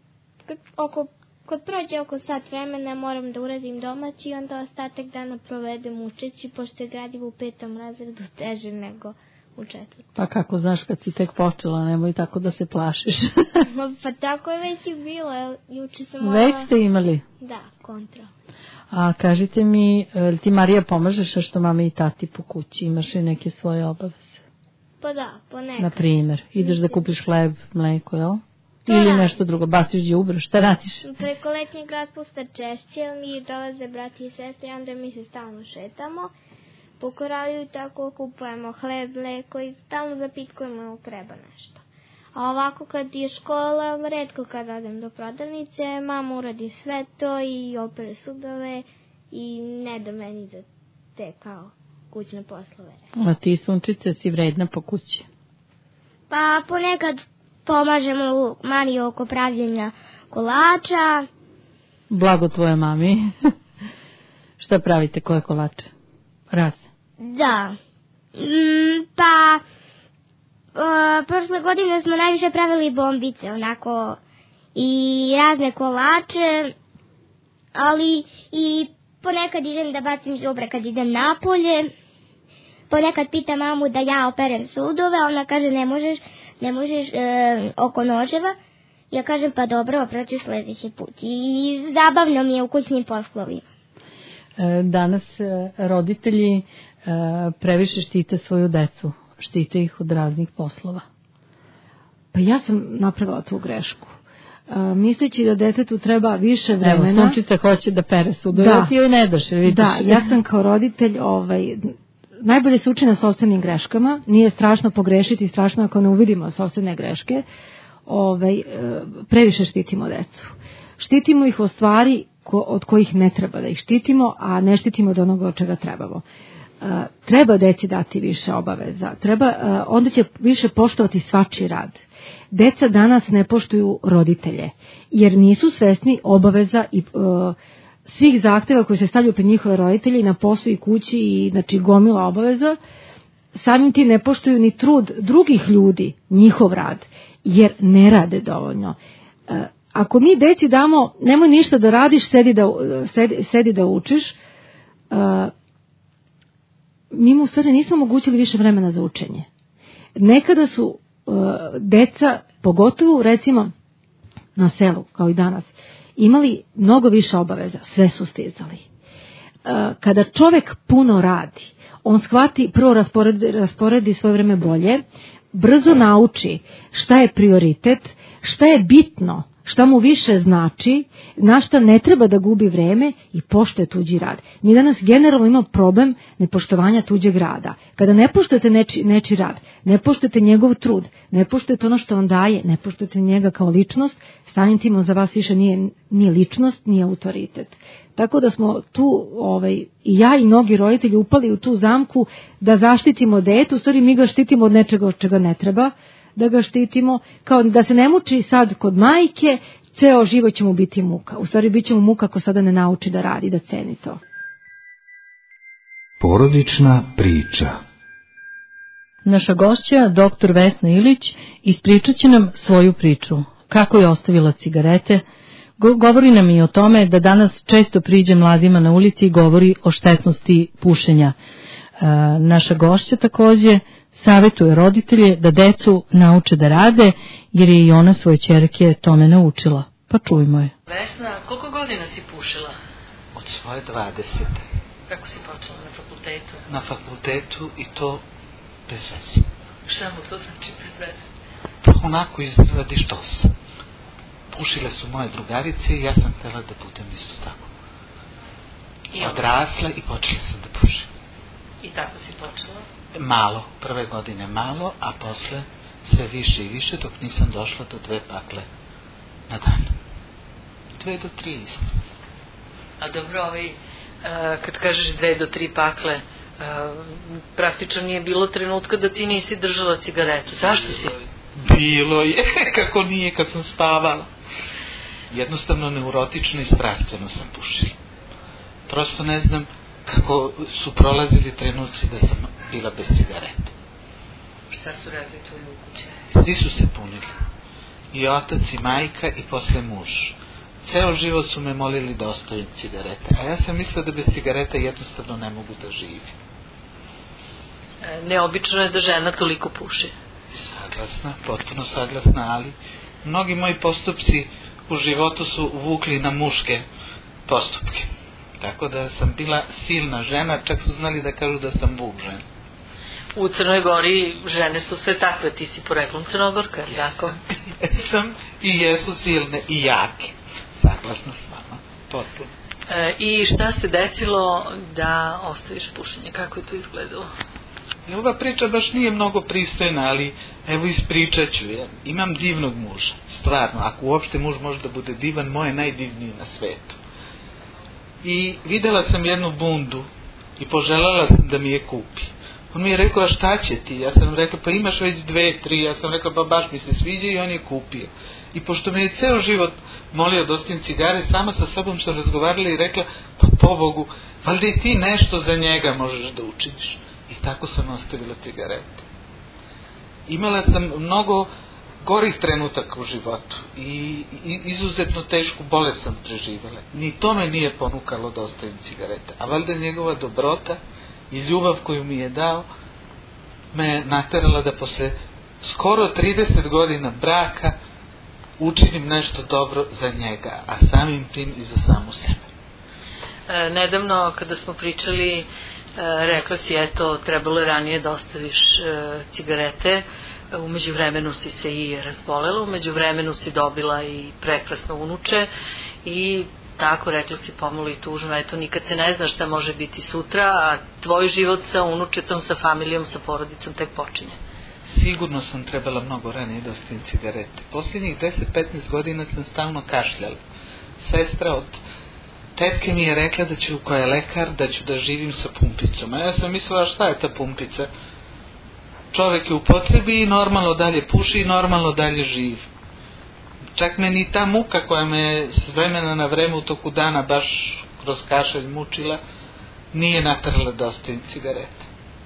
kad prođe oko sat vremena moram da uradim domaći i onda ostatak dana provedem učeći, pošto je gradivo u 5. razredu teže nego u 4. Pa kako znaš kad si tek počela, nemoj tako da se plašiš. Pa tako je već i bilo, juče sam morala... Već ste imali? Da, kontrol. A kažite mi, ti Marija pomažeš što mami i tati po kući, imaš li neke svoje obaveze? Pa da, ponekad. Na primjer, ideš da kupiš hleb, mleko, jel? Ili nešto drugo, baciš đubre, šta radiš? Preko letnjeg raspusta češće, mi dolaze brati i sestre, onda mi se stalno šetamo. po kraju i tako kupujemo hleb, mleko i stalno zapitkujemo jel treba nešto. A ovako kad je škola, retko kad odem do prodavnice, mama uradi sve to i opere sudove i ne da meni za te kao kućne poslove. A ti, Sunčice, si vredna po kući? Pa ponekad pomažemo mami oko pravljenja kolača. Blago tvoje mami. Šta pravite, koje kolače? Rasne? Da. Pa prošle godine smo najviše pravili bombice, onako, i razne kolače, ali i ponekad idem da bacim đubre kad idem napolje. Ponekad pitam mamu da ja operem sudove, a ona kaže ne možeš oko noževa. Ja kažem pa dobro, opraću sljedeći put. I zabavno mi je u kućnim poslovima. Danas roditelji previše štite svoju decu, štite ih od raznih poslova. Pa ja sam napravila tu grešku. Misleći da detetu treba više vremena. Evo, Sunčica hoće da pere sudove, ti joj ne daš, vidiš. Da, ja sam kao roditelj, najbolje se uči na sopstvenim greškama, nije strašno pogrešiti, strašno ako ne uvidimo sopstvene greške, previše štitimo decu. Štitimo ih od stvari od kojih ne treba da ih štitimo, a ne štitimo od onoga od čega trebamo. Treba deci dati više obaveza, onda će više poštovati svačiji rad. Deca danas ne poštuju roditelje, jer nisu svesni obaveza i svih zahteva koji se stavljaju pred njihove roditelje i na poslu i kući i znači gomila obaveza. Samim ti ne poštuju ni trud drugih ljudi, njihov rad, jer ne rade dovoljno. Ako mi deci damo, nemoj ništa da radiš, sedi da učiš, mi mu u stvari nismo omogućili više vremena za učenje. Nekada su deca, pogotovo recimo na selu, kao i danas, imali mnogo više obaveza, sve su stizali. Kada čovjek puno radi, on shvati, prvo rasporedi svoje vreme bolje, brzo nauči šta je prioritet, šta je bitno, šta mu više znači, na šta ne treba da gubi vreme i poštuje tuđi rad. Mi danas generalno imamo problem nepoštovanja tuđeg rada. Kada ne poštujete nečiji rad, ne poštujete njegov trud, ne poštujete ono što on daje, ne poštujete njega kao ličnost, samim tim za vas više nije ličnost, nije autoritet. Tako da smo tu, i ja i mnogi roditelji upali u tu zamku da zaštitimo dete, u stvari mi ga štitimo od nečega od čega ne treba da ga štitimo, kao da se ne muči sad kod majke, ceo život će mu biti muka. U stvari bit će mu muka ako sada ne nauči da radi, da ceni to. Porodična priča. Naša gošća, dr. Vesna Ilić, ispričat će nam svoju priču. Kako je ostavila cigarete, govori nam i o tome da danas često priđe mladima na ulici i govori o štetnosti pušenja. Naša gošća također savjetuje roditelje da decu nauče da rade, jer je i ona svoje ćerke tome naučila. Pa čujmo je. Vesna, koliko godina si pušila? Od svoje 20. Kako si počela na fakultetu? Na fakultetu i to bez veze. Šta mu to znači bez veze? Pa onako izradi što sam. Pušile su moje drugarice i ja sam htjela da budem isto tako. Odrasla i počela sam da pušim. I tako si počela? Malo, prve godine malo, a posle sve više i više dok nisam došla do 2 pakle na dan. 2 do 3 isto. A dobro, kad kažeš 2 do 3 pakle, praktično nije bilo trenutka da ti nisi držala cigaretu. Zašto si? Bilo je, kako nije kad sam spavala. Jednostavno neurotično i strastveno sam pušila. Prosto ne znam kako su prolazili trenuci da sam bila bez cigareta. Šta su radili tvoji u kući? Svi su se punili. I otac i majka i posle muž. Ceo život su me molili da ostavim cigarete. A ja sam mislila da bez cigareta jednostavno ne mogu da živim. Neobično je da žena toliko puši. Saglasna, potpuno saglasna, ali mnogi moji postupci u životu su vukli na muške postupke. Tako da sam bila silna žena, čak su znali da kažu da sam Vuk žena. U Crnoj Gori žene su sve takve, ti si poreklom Crnogorka, je tako? Jesam i jesu silne i jake. Saglasna s vama, potpuno. I šta se desilo da ostaviš pušenje? Kako je to izgledalo? Ova priča baš nije mnogo pristojna, ali evo ispričat ću je. Imam divnog muža, stvarno, ako uopšte muž može da bude divan, moj je najdivniji na svetu. I videla sam jednu bundu i poželjela sam da mi je kupi. On mi je rekao, a šta će ti? Ja sam rekla, pa imaš već 2, 3, ja sam rekla, pa baš mi se sviđa i on je kupio. I pošto me je ceo život molio da ostavim cigare, sama sa sobom sam razgovarala i rekla, pa pobogu, valjda i ti nešto za njega možeš da učiniš. I tako sam ostavila cigarete. Imala sam mnogo gorih trenutaka u životu i izuzetno tešku bolest sam preživjela. Ni to me nije ponukalo da ostavim cigarete. A valjda njegova dobrota i ljubav koju mi je dao me naterala da posle skoro 30 godina braka učinim nešto dobro za njega, a samim tim i za samu sebe. Nedavno kada smo pričali, rekla si, eto, trebalo je ranije da ostaviš cigarete, u međuvremenu si se i razbolela, u međuvremenu si dobila i prekrasno unuče i tako, rekla si pomalo i tužno, eto, nikad se ne zna šta može biti sutra, a tvoj život sa unučetom, sa familijom, sa porodicom tek počinje. Sigurno sam trebala mnogo ranije da ostavim cigarete. Posljednjih 10-15 godina sam stalno kašljala. Sestra od tetke mi je rekla da ću, koja je lekar, da ću da živim sa pumpicom. A ja sam mislila, šta je ta pumpica? Čovek je u potrebi i normalno dalje puši i normalno dalje živi. Čak me ni ta muka koja me s vremena na vreme u toku dana baš kroz kašalj mučila, nije natrala da ostavim cigarete.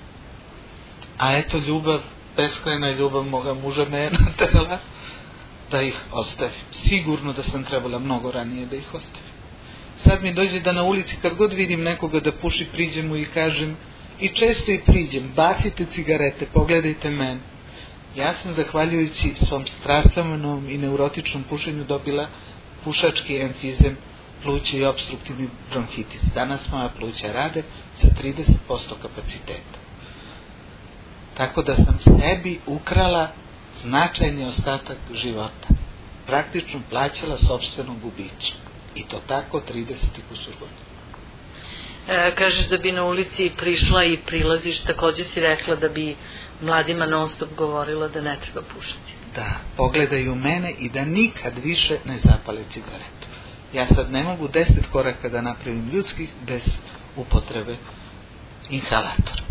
A eto, ljubav, beskrajna ljubav moga muža me je natrala da ih ostavim. Sigurno da sam trebala mnogo ranije da ih ostavim. Sad mi dođe da na ulici kad god vidim nekoga da puši, priđem mu i kažem, i često i priđem, bacite cigarete, pogledajte mene. Ja sam, zahvaljujući svom strastvenom i neurotičnom pušenju, dobila pušački emfizem pluća i opstruktivni bronhitis. Danas moja pluća rade sa 30% kapaciteta. Tako da sam sebi ukrala značajni ostatak života. Praktično plaćala sopstveno gubiće. I to tako 30 i kusur godina. Kažeš da bi na ulici prišla i prilaziš, također si rekla da bi mladima non stop govorila da ne treba pušiti. Da, pogledaju mene i da nikad više ne zapale cigaretu. Ja sad ne mogu 10 koraka da napravim ljudskih bez upotrebe inhalatora.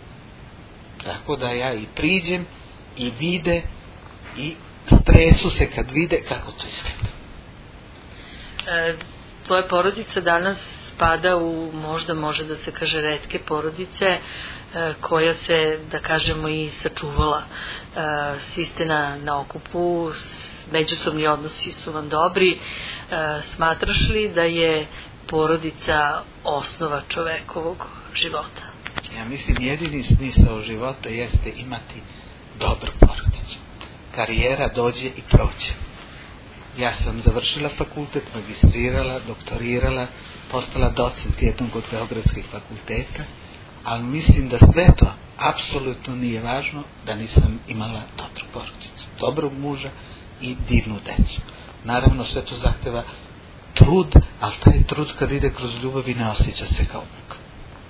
Tako da ja i priđem i vide i stresu se kad vide kako to izgleda. Tvoja porodica danas spada u, možda može da se kaže, retke porodice koja se, da kažemo, i sačuvala. Svi ste na okupu, međusobni odnosi su vam dobri. Smatraš li da je porodica osnova čovekovog života? Ja mislim, jedini smisao života jeste imati dobru porodicu. Karijera dođe i prođe. Ja sam završila fakultet, magistrirala, doktorirala, postala docent jednog od beogradskih fakulteta, ali mislim da sve to apsolutno nije važno da nisam imala dobru porodicu, dobrog muža i divnu decu. Naravno, sve to zahteva trud, ali taj trud kad ide kroz ljubav i ne osjeća se kao muka.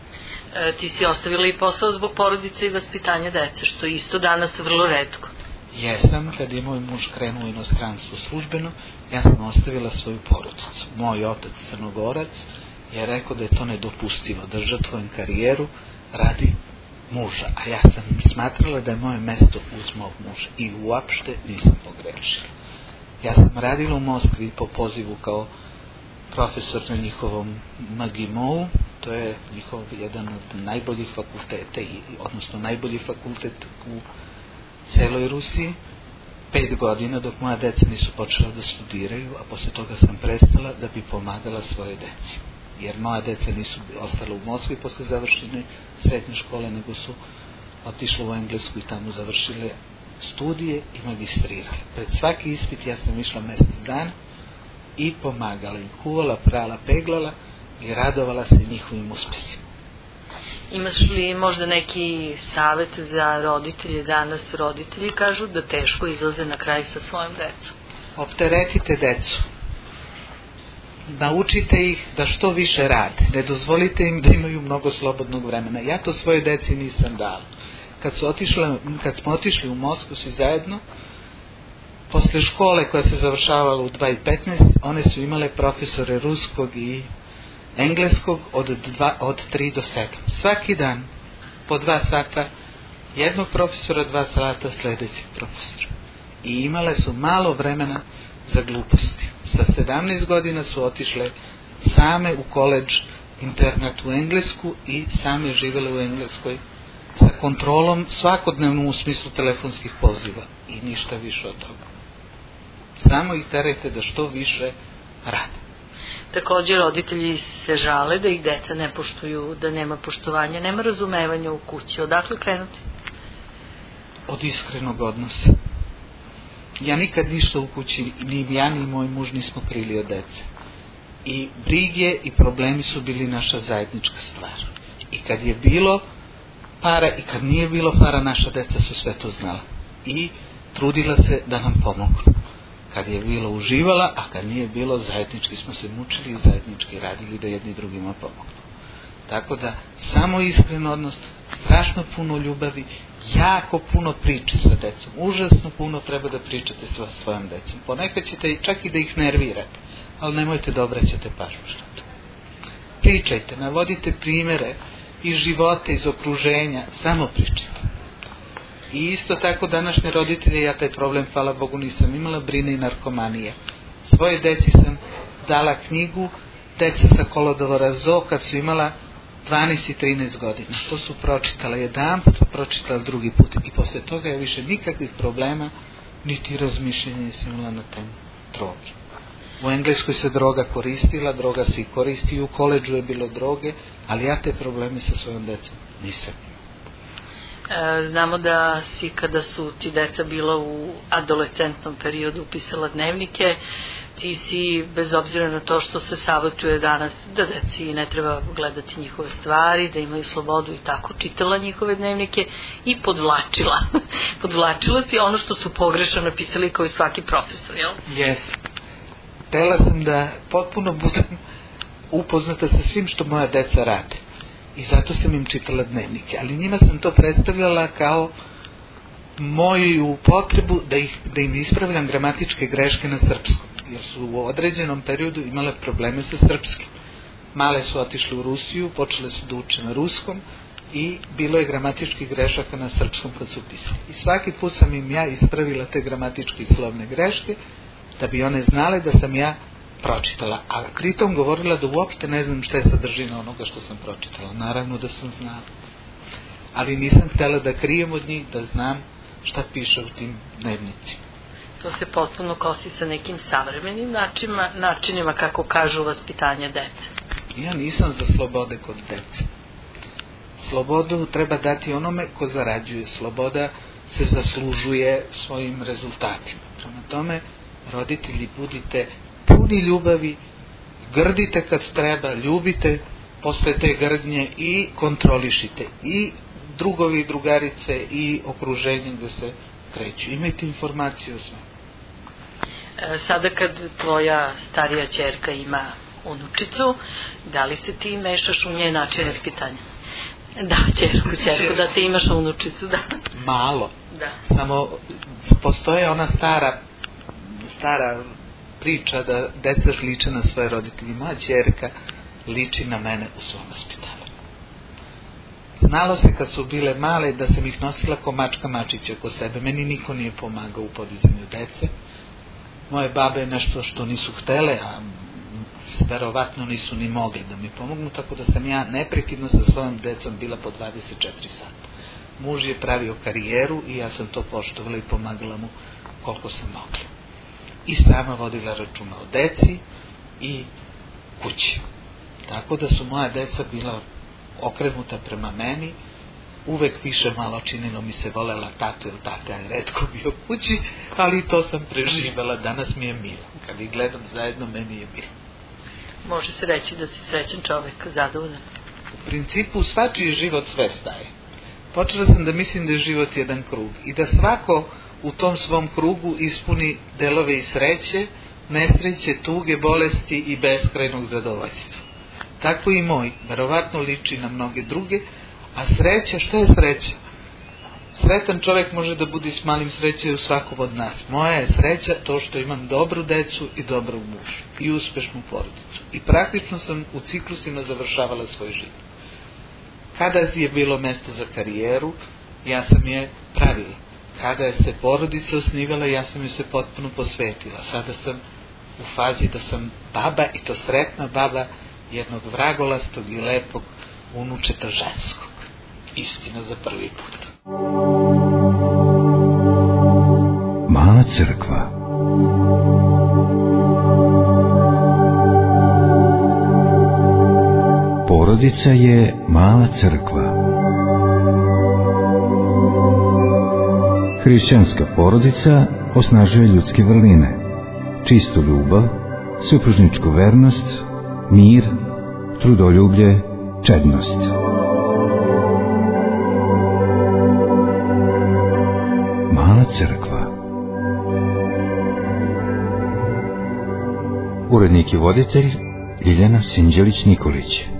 Ti si ostavila i posao zbog porodice i vaspitanja dece, što isto danas vrlo retko. Jesam, kad je moj muž krenuo u inostranstvo službeno, ja sam ostavila svoju porodicu. Moj otac, Crnogorac, je rekao da je to nedopustivo, da žrtvujem karijeru radi muža. A ja sam smatrala da je moje mesto uz mog muža i uopšte nisam pogrešila. Ja sam radila u Moskvi po pozivu kao profesor na njihovom MGIMO-u, to je njihov jedan od najboljih fakulteta, odnosno najbolji fakultet u celoj Rusiji, 5 godina dok moja deca nisu počela da studiraju, a posle toga sam prestala da bi pomagala svoje deci. Jer moja deca nisu ostala u Moskvi posle završene srednje škole, nego su otišla u Englesku i tamo završile studije i magistrirale. Pred svaki ispit ja sam išla mjesec dana i pomagala im, kuvala, prala, peglala i radovala se njihovim uspjesima. Imaš li možda neki savjet za roditelje danas? Roditelji kažu da teško izlaze na kraj sa svojom decom. Opteretite decu. naučite ih da što više rade. Ne dozvolite im da imaju mnogo slobodnog vremena. Ja to svoje deci nisam dala. Kad smo otišli u Moskvu svi zajedno, posle škole koja se završavala u 2:15, one su imale profesore ruskog i engleskog od 3 do 7. Svaki dan po 2 sata, jednog profesora, 2 sata sljedećeg profesora. I imale su malo vremena za gluposti. Sa 17 godina su otišle same u koledž, internat u Englesku i same živjele u Engleskoj sa kontrolom svakodnevno u smislu telefonskih poziva i ništa više od toga. Samo ih terajte da što više rade. Također roditelji se žale da ih deca ne poštuju, da nema poštovanja, nema razumevanja u kući. Odakle krenuti? Od iskrenog odnosa. Ja nikad ništa u kući, ni ja ni moj muž nismo krili od dece. I brige i problemi su bili naša zajednička stvar. I kad je bilo para i kad nije bilo para, naša deca su sve to znala. I trudila se da nam pomognu. Kad je bilo, uživala, a kad nije bilo, zajednički smo se mučili i zajednički radili da jedni drugima pomognu. Tako da, samo iskren odnos, strašno puno ljubavi, jako puno priče sa decom. Užasno puno treba da pričate sa svojom decom. Ponekad ćete čak i da ih nervirate, ali nemojte da obraćate pažnju što to. Pričajte, navodite primere iz života, iz okruženja, samo pričajte. I isto tako današnje roditelje, ja taj problem, hvala Bogu, nisam imala, brine i narkomanije. Svoje deci sam dala knjigu Deca sa kolodvora Zoo kad su imala 12 i 13 godina. To su pročitala jedan put, pročitala drugi put. I posle toga je više nikakvih problema, niti razmišljenja nisam imala na temu droge. U Engleskoj se droga koristila, droga se i koristi, i u koledžu je bilo droge, ali ja te probleme sa svojom decom nisam. Znamo da si, kada su ti deca bila u adolescentnom periodu, upisala dnevnike, ti si, bez obzira na to što se savjetuje danas da deci ne treba gledati njihove stvari, da imaju slobodu i tako, čitala njihove dnevnike i podvlačila. Podvlačila si ono što su pogrešno napisali kao i svaki profesor, jel? Jes. Htela sam da potpuno budem upoznata sa svim što moja deca rade. I zato sam im čitala dnevnike. Ali njima sam to predstavljala kao moju potrebu da im ispravljam gramatičke greške na srpskom. Jer su u određenom periodu imale probleme sa srpskim. Male su otišle u Rusiju, počele su da uče na ruskom i bilo je gramatičkih grešaka na srpskom kad su pisali. I svaki put sam im ja ispravila te gramatičke i slovne greške da bi one znale da sam ja pročitala, a pritom govorila da uopšte ne znam šta je sadržina onoga što sam pročitala. Naravno da sam znala. Ali nisam htjela da krijem od njih da znam šta piše u tim dnevnicima. To se potpuno kosi sa nekim savremenim načinima, kako kažu, vaspitanja dece. Ja nisam za slobode kod dece. Slobodu treba dati onome ko zarađuje. Sloboda se zaslužuje svojim rezultatima. Prema tome, roditelji, budite puni ljubavi, grdite kad treba, ljubite posle te grdnje i kontrolišite i drugovi i drugarice i okruženje gde se kreću. Imajte informacije o svemu. Sada kad tvoja starija ćerka ima unučicu, da li se ti mešaš u nje način vaspitanja? Da, ćerku, da ti imaš unučicu, da. Malo. Da. Samo postoje ona stara priča da deca liče na svoje roditelji. Moja ćerka liči na mene u svom vaspitanju. Znalo se kad su bile male da sam ih nosila ko mačka mačića oko sebe. Meni niko nije pomagao u podizanju dece. Moje babe nešto što nisu htele, a verovatno nisu ni mogli da mi pomognu, tako da sam ja neprekidno sa svojom decom bila po 24 sata. Muž je pravio karijeru i ja sam to poštovala i pomagala mu koliko sam mogla. I sama vodila računa o deci i kući. Tako da su moja deca bila okrenuta prema meni, uvek više malo činilo mi se volela tatu, jer tata je retko bio kući, ali to sam preživala, danas mi je milo. Kad ih gledam zajedno, meni je milo. Može se reći da si srećan čovek, zadovoljan? U principu, svačiji život sve staje. Počela sam da mislim da je život jedan krug i da svako u tom svom krugu ispuni delove i sreće nesreće, tuge, bolesti i beskrajnog zadovoljstva. Tako i moj, verovatno liči na mnoge druge, a sreća, šta je sreća? Sretan čovjek može da bude s malim sreće u svakom od nas. Moja je sreća to što imam dobru decu i dobrog muža i uspešnu porodicu. I praktično sam u ciklusima završavala svoj život. Kada je bilo mesto za karijeru, ja sam je pravila. Kada je se porodica osnivala, ja sam je se potpuno posvetila. Sada sam u fazi da sam baba, i to sretna baba, jednog vragolastog i lepog unučeta ženskog. Istina za prvi put. Mala crkva. Porodica je mala crkva. Hrišćanska porodica osnažuje ljudske vrline, čistu ljubav, supružničku vernost, mir, trudoljublje, čednost. Mala crkva. Urednik i voditelj Ljiljana Sinđelić-Nikolić.